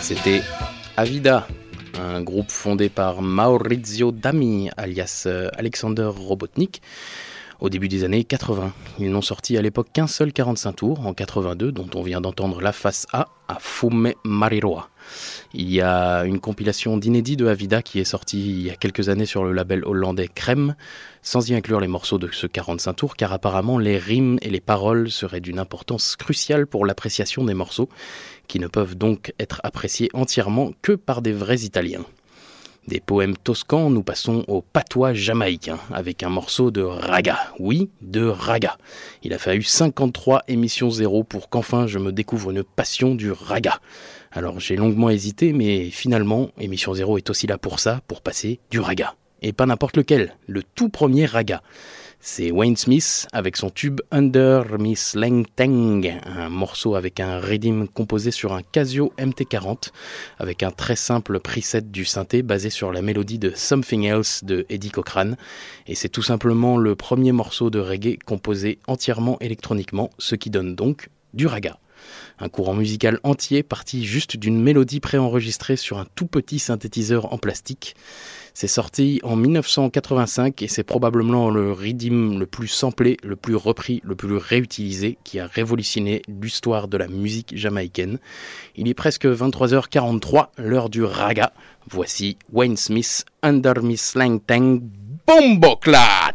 C'était Avida, un groupe fondé par Maurizio Dami, alias Alexander Robotnik, au début des années quatre-vingts. Ils n'ont sorti à l'époque qu'un seul quarante-cinq tours, en quatre-vingt-deux, dont on vient d'entendre la face A, à Fume Mariroa. Il y a une compilation d'inédits de Avida qui est sortie il y a quelques années sur le label hollandais Crème, sans y inclure les morceaux de ce quarante-cinq tours, car apparemment les rimes et les paroles seraient d'une importance cruciale pour l'appréciation des morceaux, qui ne peuvent donc être appréciés entièrement que par des vrais Italiens. Des poèmes toscans, nous passons au patois jamaïcain, avec un morceau de raga. Oui, de raga. Il a fallu cinquante-trois émissions zéro pour qu'enfin je me découvre une passion du raga. Alors j'ai longuement hésité, mais finalement, émission zéro est aussi là pour ça, pour passer du raga. Et pas n'importe lequel, le tout premier raga. C'est Wayne Smith avec son tube Under Miss Lang Tang, un morceau avec un rhythm composé sur un Casio M T quarante, avec un très simple preset du synthé basé sur la mélodie de Something Else de Eddie Cochran. Et c'est tout simplement le premier morceau de reggae composé entièrement électroniquement, ce qui donne donc du raga. Un courant musical entier parti juste d'une mélodie préenregistrée sur un tout petit synthétiseur en plastique. C'est sorti en dix-neuf cent quatre-vingt-cinq et c'est probablement le rhythm le plus samplé, le plus repris, le plus réutilisé qui a révolutionné l'histoire de la musique jamaïcaine. Il est presque vingt-trois heures quarante-trois, l'heure du raga. Voici Wayne Smith, Under Miss Lang Tang, Bomboclat!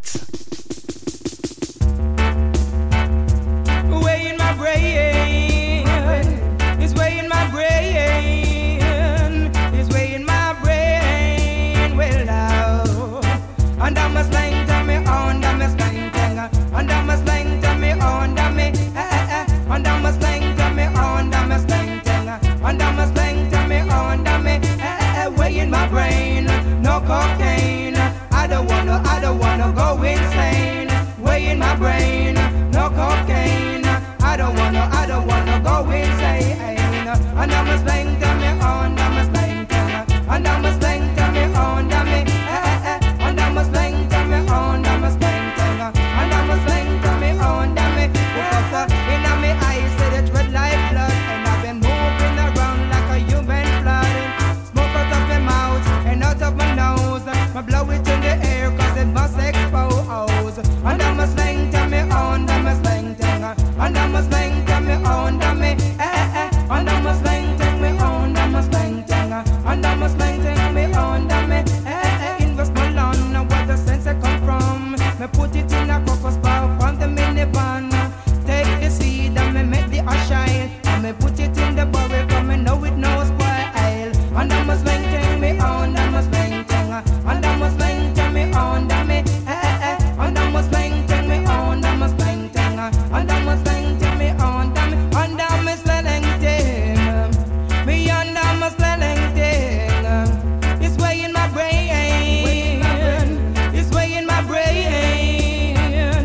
Cocaine, I don't wanna, I don't wanna go insane. Way in my brain, no cocaine. I don't wanna, I don't wanna go insane. And I'm a slang to me on, I'm a slang to me, and I'm a slang to me on, to me, and I'm a slang to me on, I'm a slang to me, and I'm a slang to me on, to me. Because uh, in my eyes, see the red like blood, and I've been moving around like a human flood. Smoke out of my mouth and out of my nose. I blow it in the air cause it must expose. And I'm a slang to me on, I'm a slang to me, and I'm a slang to me on, to me, eh eh. And I'm a slang to me on, I'm a slang to me, and I'm a slang to me on, to me, eh eh. In Westmoreland, where the sense I come from, me put it in a crocus bar from the minivan. Take the seed and me make the ash shine, and me put it in the barrel cause me know it no spoil. And I'm a slang to me on, I'm a slang to me, and I'm a slang to me on, to me, eh eh. And I'm a slang to me on, I'm a slang to me, and I'm a slang to me on, to me, and I'm a slang to me, and I'm a slang to me. It's way in my brain, it's way in my brain.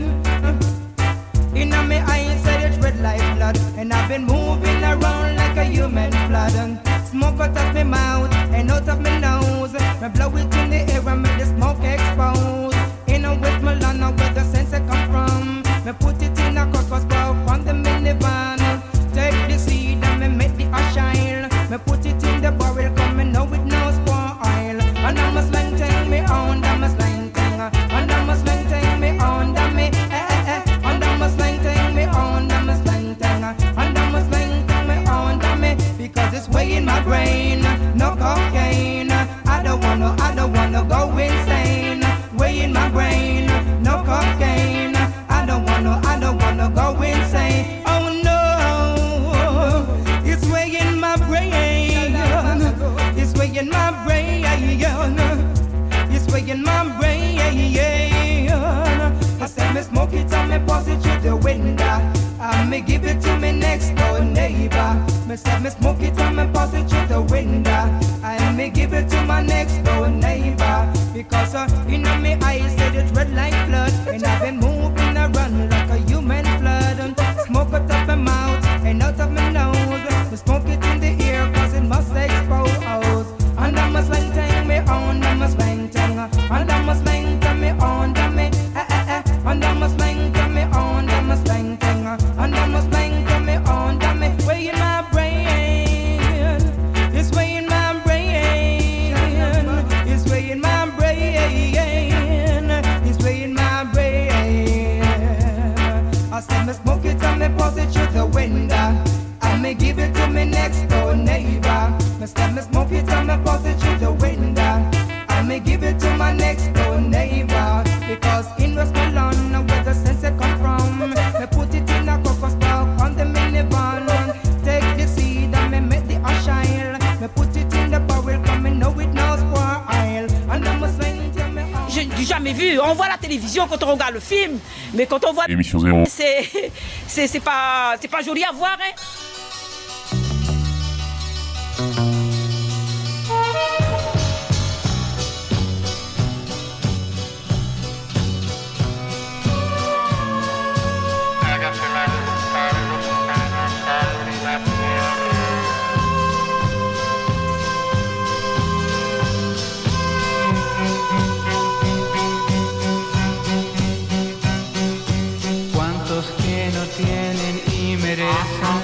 In my eyes, said it's red like blood, and I've been moving around like a human flood. Smoke out of my mouth and out of my nose. Me blow it in the air and make the smoke expose. In a Westmoreland where the sense I come from, me put it in a crocus bar from the minivan. Take the seed and me make the ash shine. Me put it in the barrel cause me know it no spoil. And I'm a slang thing me on, I'm a slang thing, and I'm a slang thing me on, to me, eh eh eh. And I'm a slang thing me on, I'm a slang thing, and I'm a slang thing me on, to me, because it's way in my brain, no cocaine. I don't wanna, I don't wanna go insane. Way in my brain, no cocaine. I don't wanna, I don't wanna go insane. Oh no, it's way in my brain. It's way in my brain. It's way in my brain. I said me smoke it and me pass it through the window. And me give it to me next door neighbor. Me said me smoke it and me pass it through the window. And me give it to my next door neighbor. Because uh, in my eyes said it's red like blood, and I've been moving around like a human flood. Smoke out of my mouth and out of my nose. Me smoke it in the air cause it must expose. And I'm a slang thing me on, I'm a slang thing, and I'm a slang to me on, to me, eh eh eh. And I'm a slang to me on, I'm a slang thing, and I'm a slang to me on, to me. Way in my brain, this way du jamais vu. On voit la télévision quand on regarde le film, mais quand on voit Émission zéro. c'est c'est c'est pas c'est pas joli à voir, hein. Cuántos que no tienen y merecen,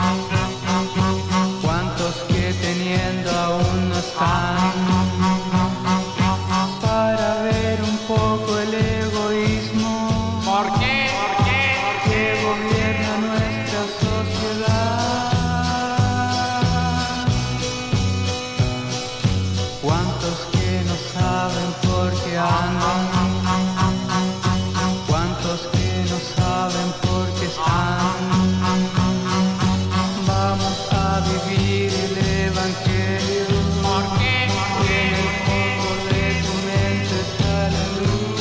cuántos que teniendo aún no están, para ver un poco el egoísmo. ¿Por qué? ¿Por qué? Que gobierna nuestra sociedad. Cuántos que no saben por qué andan, cuántos que no saben por qué están. Vamos a vivir el evangelio. ¿Por qué? Porque en el foco de tu mente está la luz.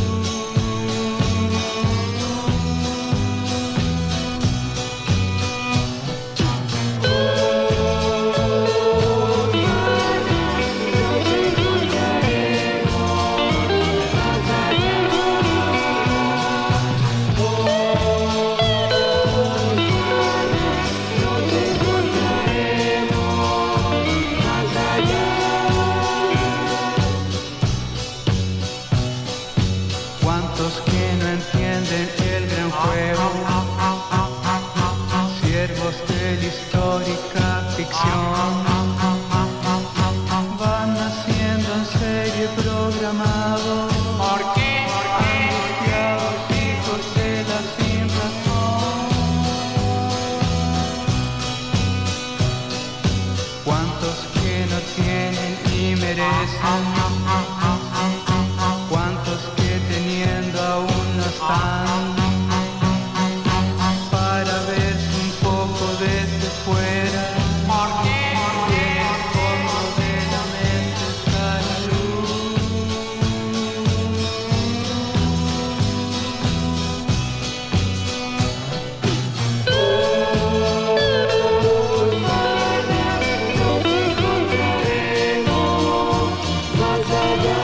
Cuántos que no entienden el gran juego, siervos de la histórica ficción, van naciendo en serie programado. ¿Por qué? Angustiados hijos de la sin razón. Cuántos que no tienen y merecen, cuántos que teniendo aún no están, para verse un poco desde fuera. ¿Por qué? Porque en el fondo de la mente está la luz. Más allá.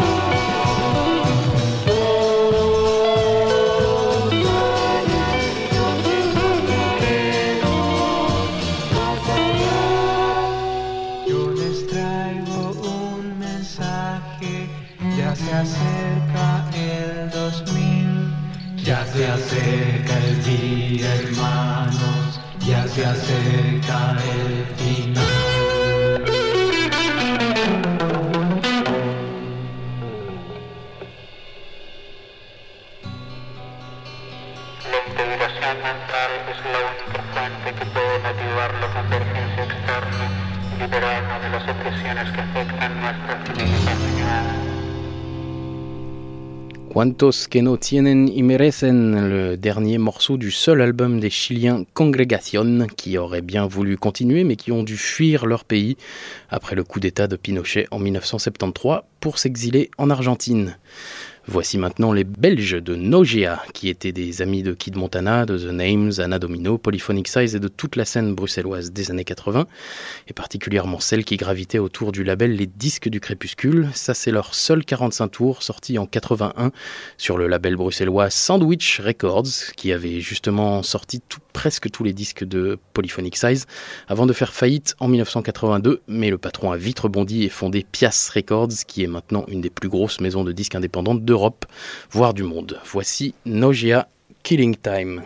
Yo les traigo un mensaje, ya se acerca el dos mil, ya se acerca el día, hermanos, ya se acerca el final. La integración mental es la única fuente que puede motivar la convergencia externa y liberarnos de las opresiones que afectan nuestra civilización. Cuantos que no tienen y merecen, le dernier morceau du seul album des Chiliens Congregación, qui auraient bien voulu continuer mais qui ont dû fuir leur pays après le coup d'état de Pinochet en dix-neuf cent soixante-treize pour s'exiler en Argentine. Voici maintenant les Belges de Nogea, qui étaient des amis de Kid Montana, de The Names, Anna Domino, Polyphonic Size et de toute la scène bruxelloise des années quatre-vingts, et particulièrement celle qui gravitait autour du label Les Disques du Crépuscule. Ça, c'est leur seul quarante-cinq tours, sorti en quatre-vingt-un sur le label bruxellois Sandwich Records, qui avait justement sorti tout, presque tous les disques de Polyphonic Size, avant de faire faillite en dix-neuf cent quatre-vingt-deux, mais le patron a vite rebondi et fondé Pias Records, qui est maintenant une des plus grosses maisons de disques indépendantes d'Europe, voire du monde. Voici Nogea, Killing Time.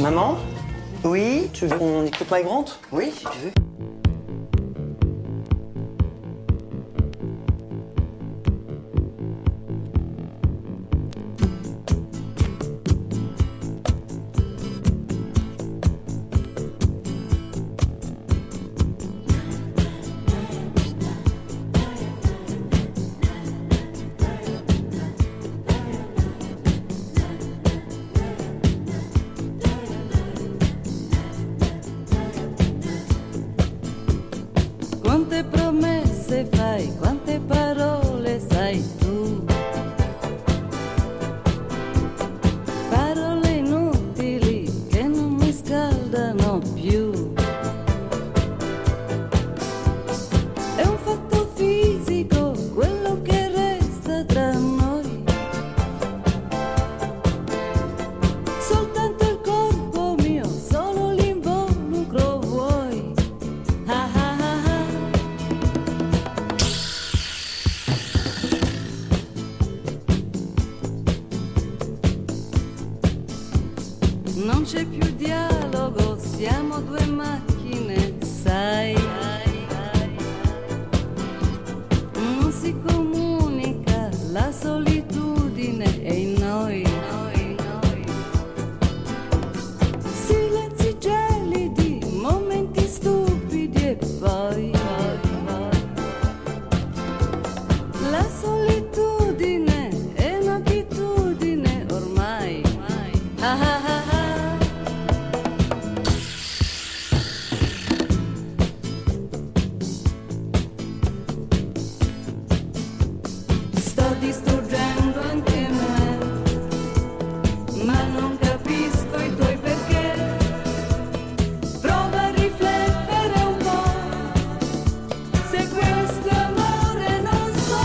Maman? Oui? Tu veux qu'on écoute My Grant? Oui, si tu veux. Quante promesse fai, quante parole sai tu? Parole inutili che non mi scaldano più. È un fatto fisico quello che resta tra noi. Soltanto il corpo mio, solo l'involucro vuoi. Ah ah ah ah. Non c'è più dialogo, siamo due macchine, sai. Non si comunica, la solitudine è in noi. Silenzi gelidi, momenti stupidi e poi la solitudine è un'abitudine ormai. Ah ah ah ah. Sto distruggendo anche me, ma non capisco i tuoi perché. Prova a riflettere un po', se questo amore non so.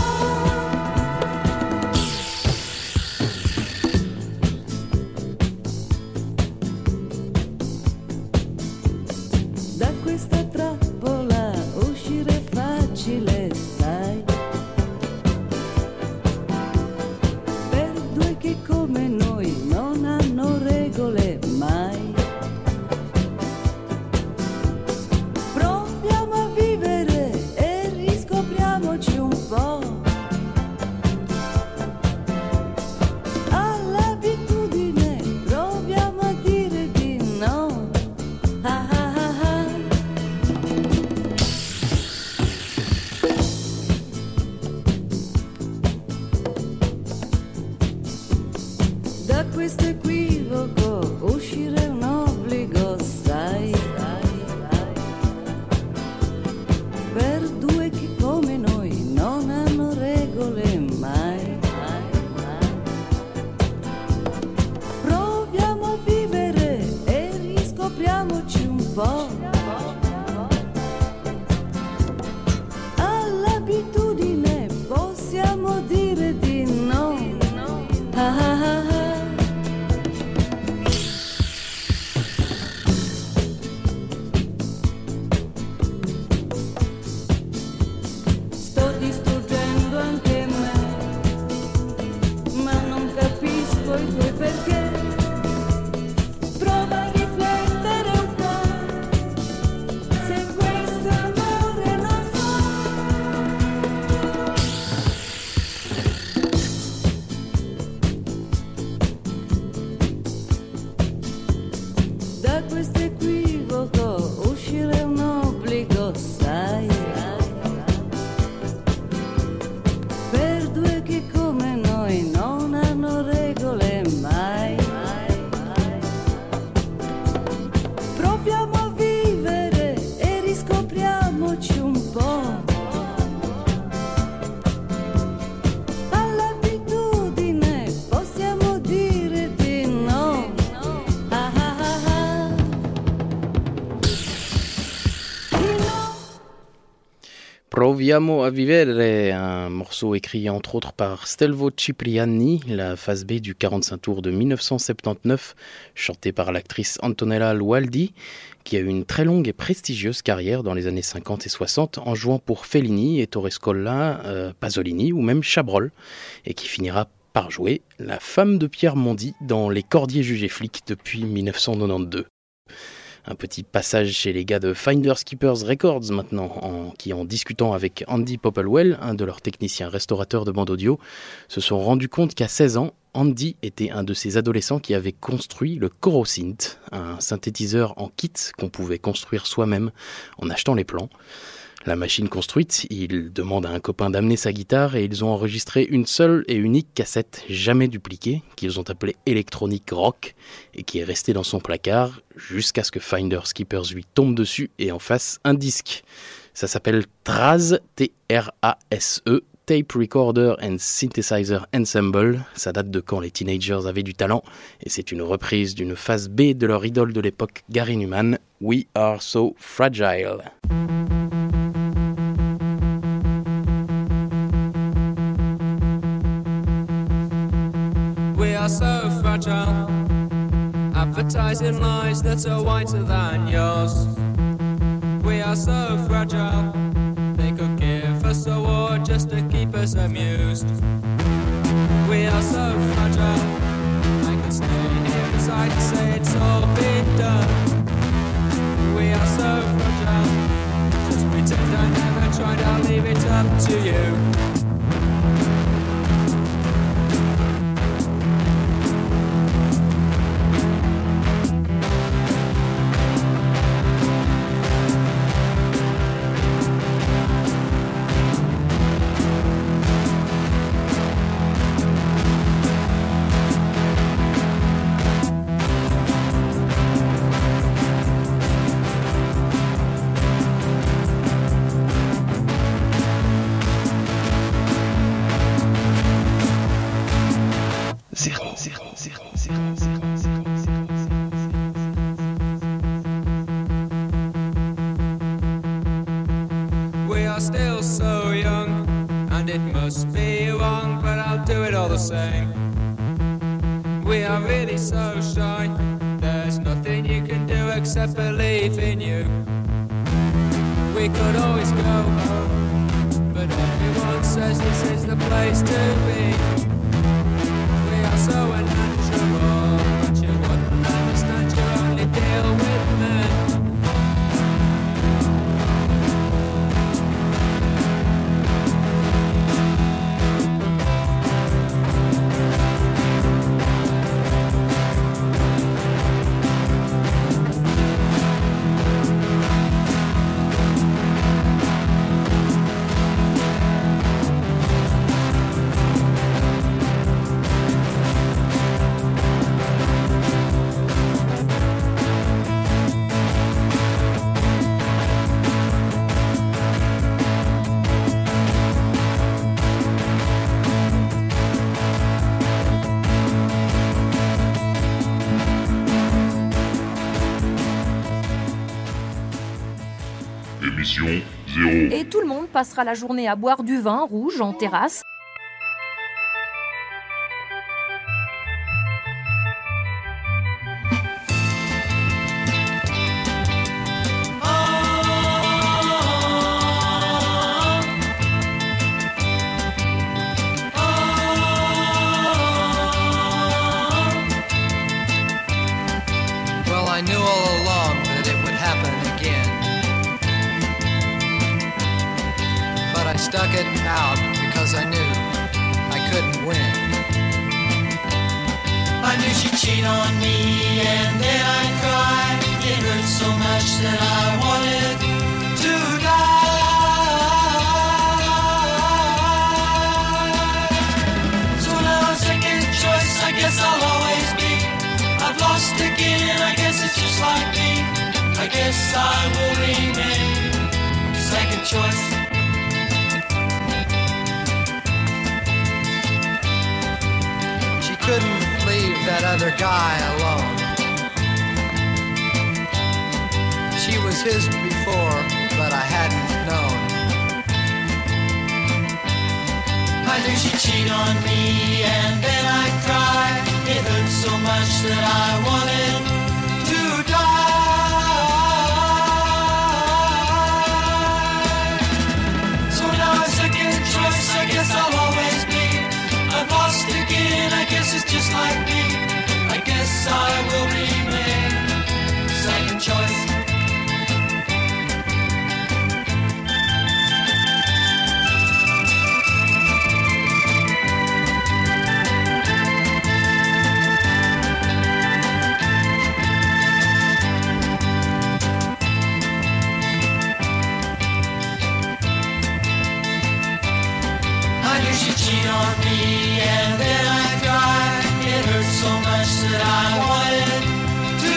Da questa trappola uscire è facile, sai. Per due che come noi non hanno regole mai. Proviamo a vivere e riscopriamoci un po'. All'abitudine proviamo a dire di no. Ah ah ah ah. Da questo equivoco uscire è un obbligo, sai. Per due che come noi non hanno regole mai. Proviamo a vivere e riscopriamoci un po'. All'abitudine possiamo dire di no. Ah ah ah ah. Sto distruggendo anche me, ma non capisco i tuoi perché. Prova a riflettere un po', se questo amore non so. Da questo equivoco uscire è un obbligo, sai. Per due che come noi non hanno regole mai. Proviamo a vivere e riscopriamoci un po'. All'abitudine possiamo dire di no. Ah ah ah ah. Di no. Proviamo a vivere, un morceau écrit entre autres par Stelvo Cipriani, la phase B du quarante-cinq tours de mille neuf cent soixante-dix-neuf, chantée par l'actrice Antonella Lualdi, qui a eu une très longue et prestigieuse carrière dans les années cinquante et soixante en jouant pour Fellini, Ettore Scola, euh, Pasolini ou même Chabrol, et qui finira par jouer la femme de Pierre Mondy dans Les Cordiers jugés flics depuis dix-neuf cent quatre-vingt-douze. Un petit passage chez les gars de Finders Keepers Records maintenant, en, qui en discutant avec Andy Popplewell, un de leurs techniciens restaurateurs de bandes audio, se sont rendus compte qu'à seize ans, Andy était un de ces adolescents qui avait construit le Corosynth, un synthétiseur en kit qu'on pouvait construire soi-même en achetant les plans. La machine construite, il demande à un copain d'amener sa guitare et ils ont enregistré une seule et unique cassette jamais dupliquée qu'ils ont appelée Electronic Rock et qui est restée dans son placard jusqu'à ce que Finders Keepers lui tombe dessus et en fasse un disque. Ça s'appelle Traz, T R A S E, Tape Recorder and Synthesizer Ensemble. Ça date de quand les teenagers avaient du talent et c'est une reprise d'une phase B de leur idole de l'époque, Gary Numan, We Are So Fragile. We are so fragile, advertising lies that are whiter than yours. We are so fragile, they could give us a award just to keep us amused. We are so fragile, I could stay here inside and say it's all been done. We are so fragile, just pretend I never tried, I'll leave it up to you. Et tout le monde passera la journée à boire du vin rouge en terrasse. Well, I knew all along that it would happen again. I stuck it out because I knew I couldn't win. I knew she'd cheat on me and then I'd cry. It hurt so much that I wanted to die. So now second choice, I guess I'll always be. I've lost again, I guess it's just like me. I guess I will remain second choice. Couldn't leave that other guy alone. She was his before, but I hadn't known. I knew she'd cheat on me and then I'd cry. It hurt so much that I wanted to die. So now a second choice, I guess I'll always be. I've lost again. she cheat on me and then I cry. It hurts so much that I wanted to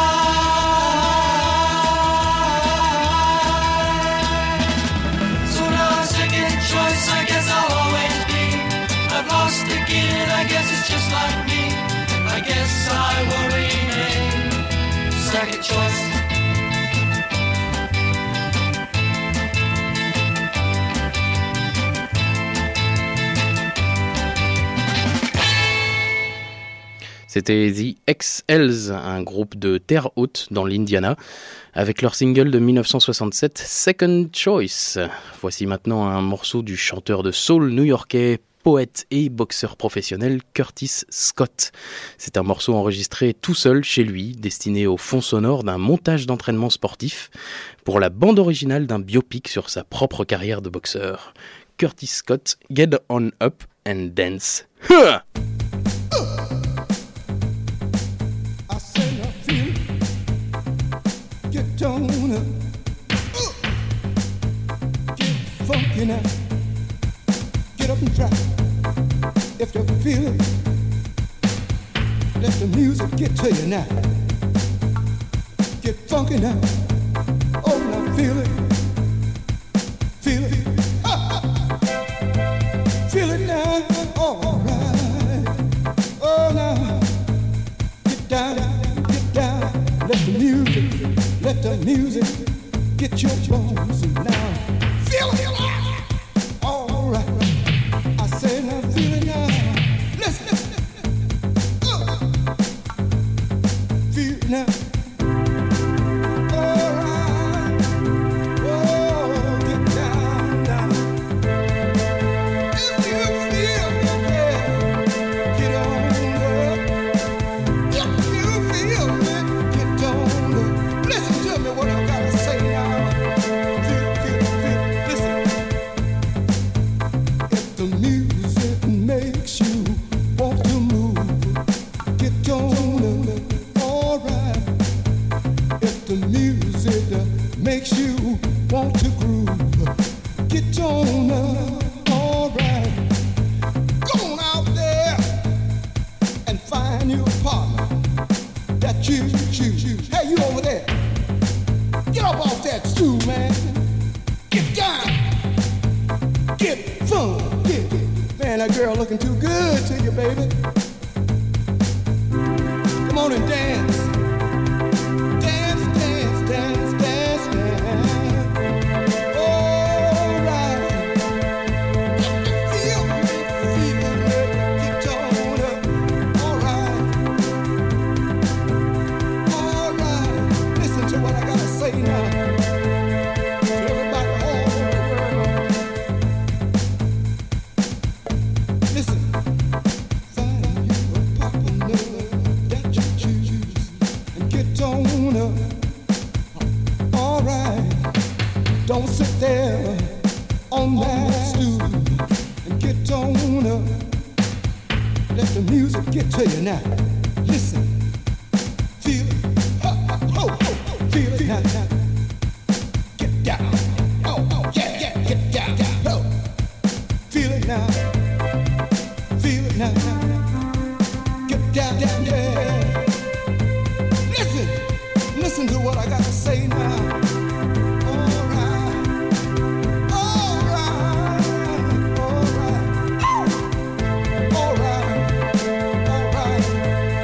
die. So now second choice, I guess I'll always be. I've lost again, I guess it's just like me. I guess I will remain second choice. C'était The X Ls, un groupe de Terre Haute dans l'Indiana, avec leur single de dix-neuf cent soixante-sept, Second Choice. Voici maintenant un morceau du chanteur de soul new-yorkais, poète et boxeur professionnel Curtis Scott. C'est un morceau enregistré tout seul chez lui, destiné au fond sonore d'un montage d'entraînement sportif pour la bande originale d'un biopic sur sa propre carrière de boxeur. Curtis Scott, Get On Up and Dance. Huh! Get on up, uh, get funky now, get up and try. If you feel it, let the music get to you now. Get funky now, oh now feel it, feel it, ha, ha. Feel it now, all right, oh now, get down, get down, let the music. Let the music get your bones now. Feel it, all right. I said I feel it now. Listen, listen, uh. Feel it now. All right. Oh, get down, down. If you feel it, yeah, get on up. If you feel it, get on up. Listen to me, what I gotta say now. Feel, feel, feel, listen. If the music makes you want to move, get on up, alright. If the music makes you want to groove, get on up, alright. Go on out there and find you a partner that you choose. Hey, you over there. Get up off that stool, man. Get down. Get funky. Man, that girl looking too good to you, baby. Come on and dance. Dance, dance, dance, dance, dance. All right. Feel it, feel it. Get on up. All right. All right. Listen to what I gotta say now. To everybody all over the world. Listen. Find you a partner that you choose and get on up. All right. Don't sit there on that stool and get on up. Let the music get to you now. Listen. Feel it. Ho, ho, ho. Feel it now, now. Get down. Oh, oh, yeah, yeah, get down. Oh. Feel it now. Feel it now. Get down, down, yeah. Listen. Listen to what I gotta say now. All right. All right. All right. All right. All right.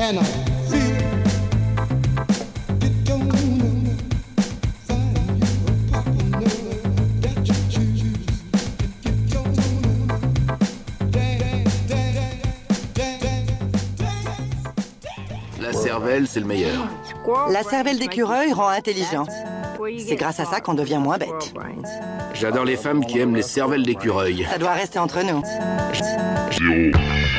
and I feel you don't know, find you a partner that you choose. You don't know, dance, dance, dance. La cervelle, c'est le meilleur. La cervelle d'écureuil rend intelligente. C'est grâce à ça qu'on devient moins bête. J'adore les femmes qui aiment les cervelles d'écureuil. Ça doit rester entre nous. Zéro.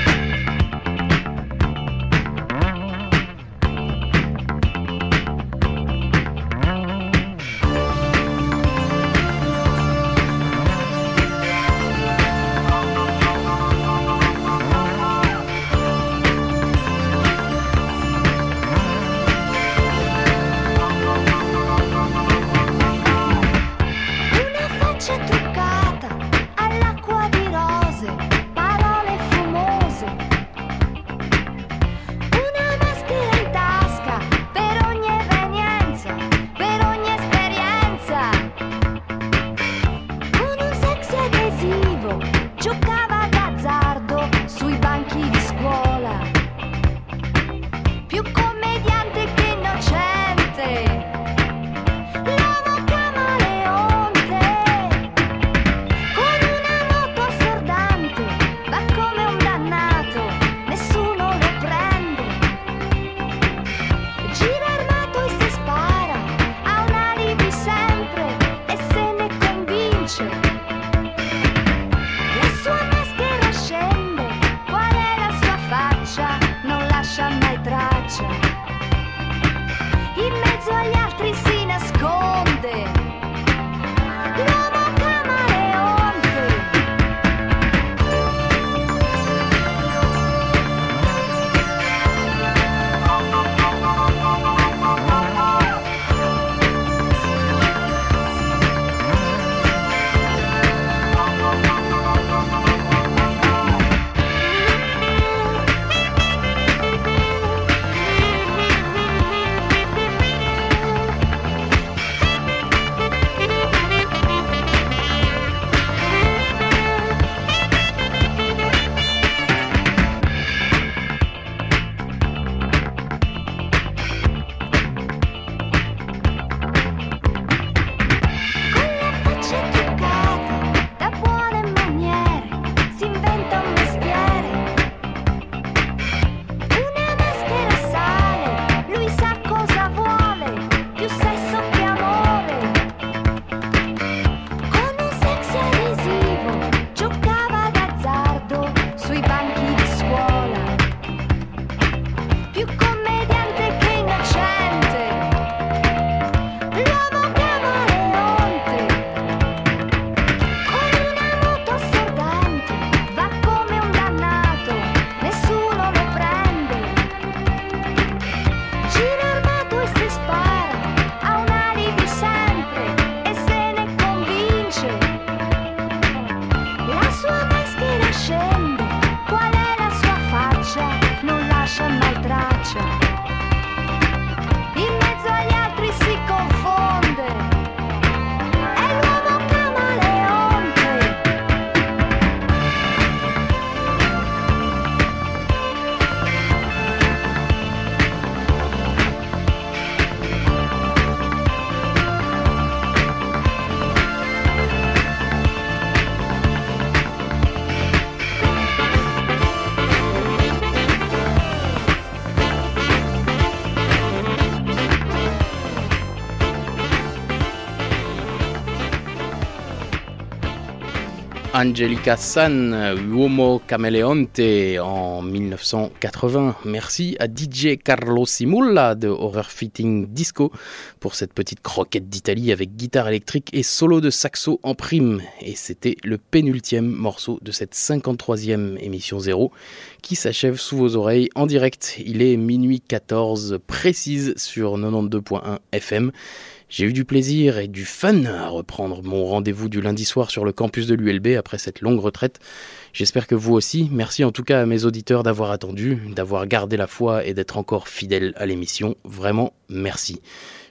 Angelica San, Uomo Cameleonte en mille neuf cent quatre-vingts. Merci à D J Carlo Simulla de Horror Fitting Disco pour cette petite croquette d'Italie avec guitare électrique et solo de saxo en prime. Et c'était le pénultième morceau de cette cinquante-troisième émission zéro qui s'achève sous vos oreilles en direct. Il est minuit quatorze précise sur quatre-vingt-douze virgule un F M. J'ai eu du plaisir et du fun à reprendre mon rendez-vous du lundi soir sur le campus de l'U L B après cette longue retraite. J'espère que vous aussi. Merci en tout cas à mes auditeurs d'avoir attendu, d'avoir gardé la foi et d'être encore fidèles à l'émission. Vraiment, merci.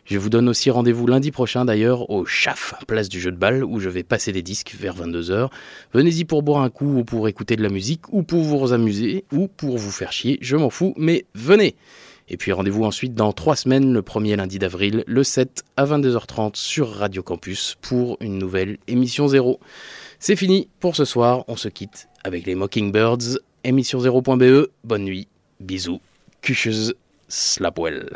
Je vous donne aussi rendez-vous lundi prochain d'ailleurs au Chaf, place du jeu de balle, où je vais passer des disques vers vingt-deux heures. Venez-y pour boire un coup ou pour écouter de la musique ou pour vous amuser ou pour vous faire chier, je m'en fous, mais venez. Et puis rendez-vous ensuite dans trois semaines, le premier lundi d'avril, le sept à vingt-deux heures trente sur Radio Campus pour une nouvelle émission zéro. C'est fini pour ce soir, on se quitte avec les Mockingbirds, émission zéro point b e, bonne nuit, bisous, kuches, slapwell.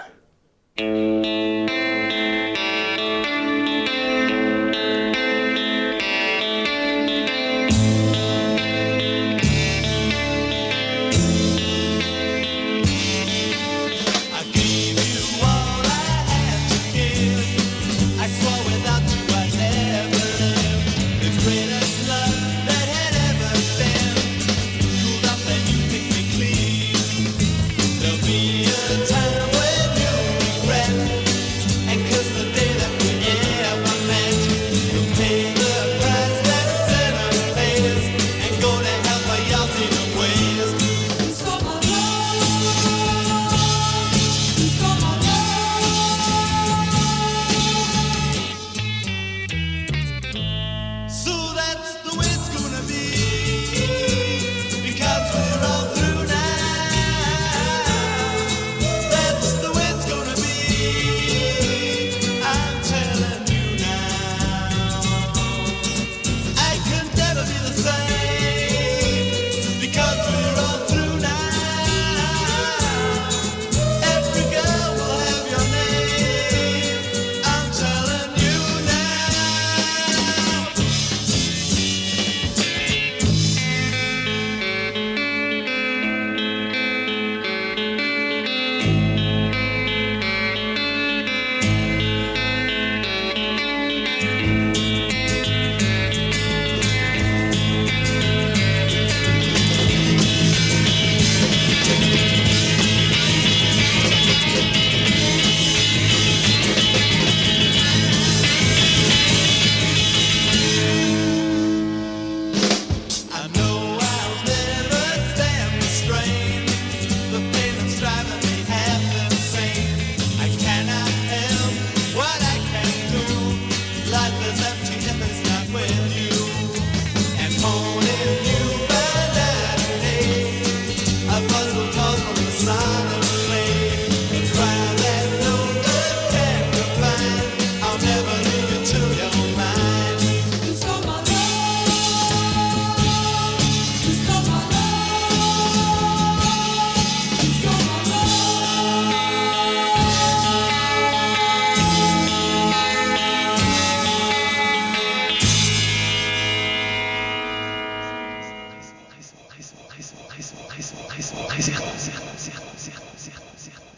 très, très, très, très, très, très, très, très, très, très, très, très, très, très,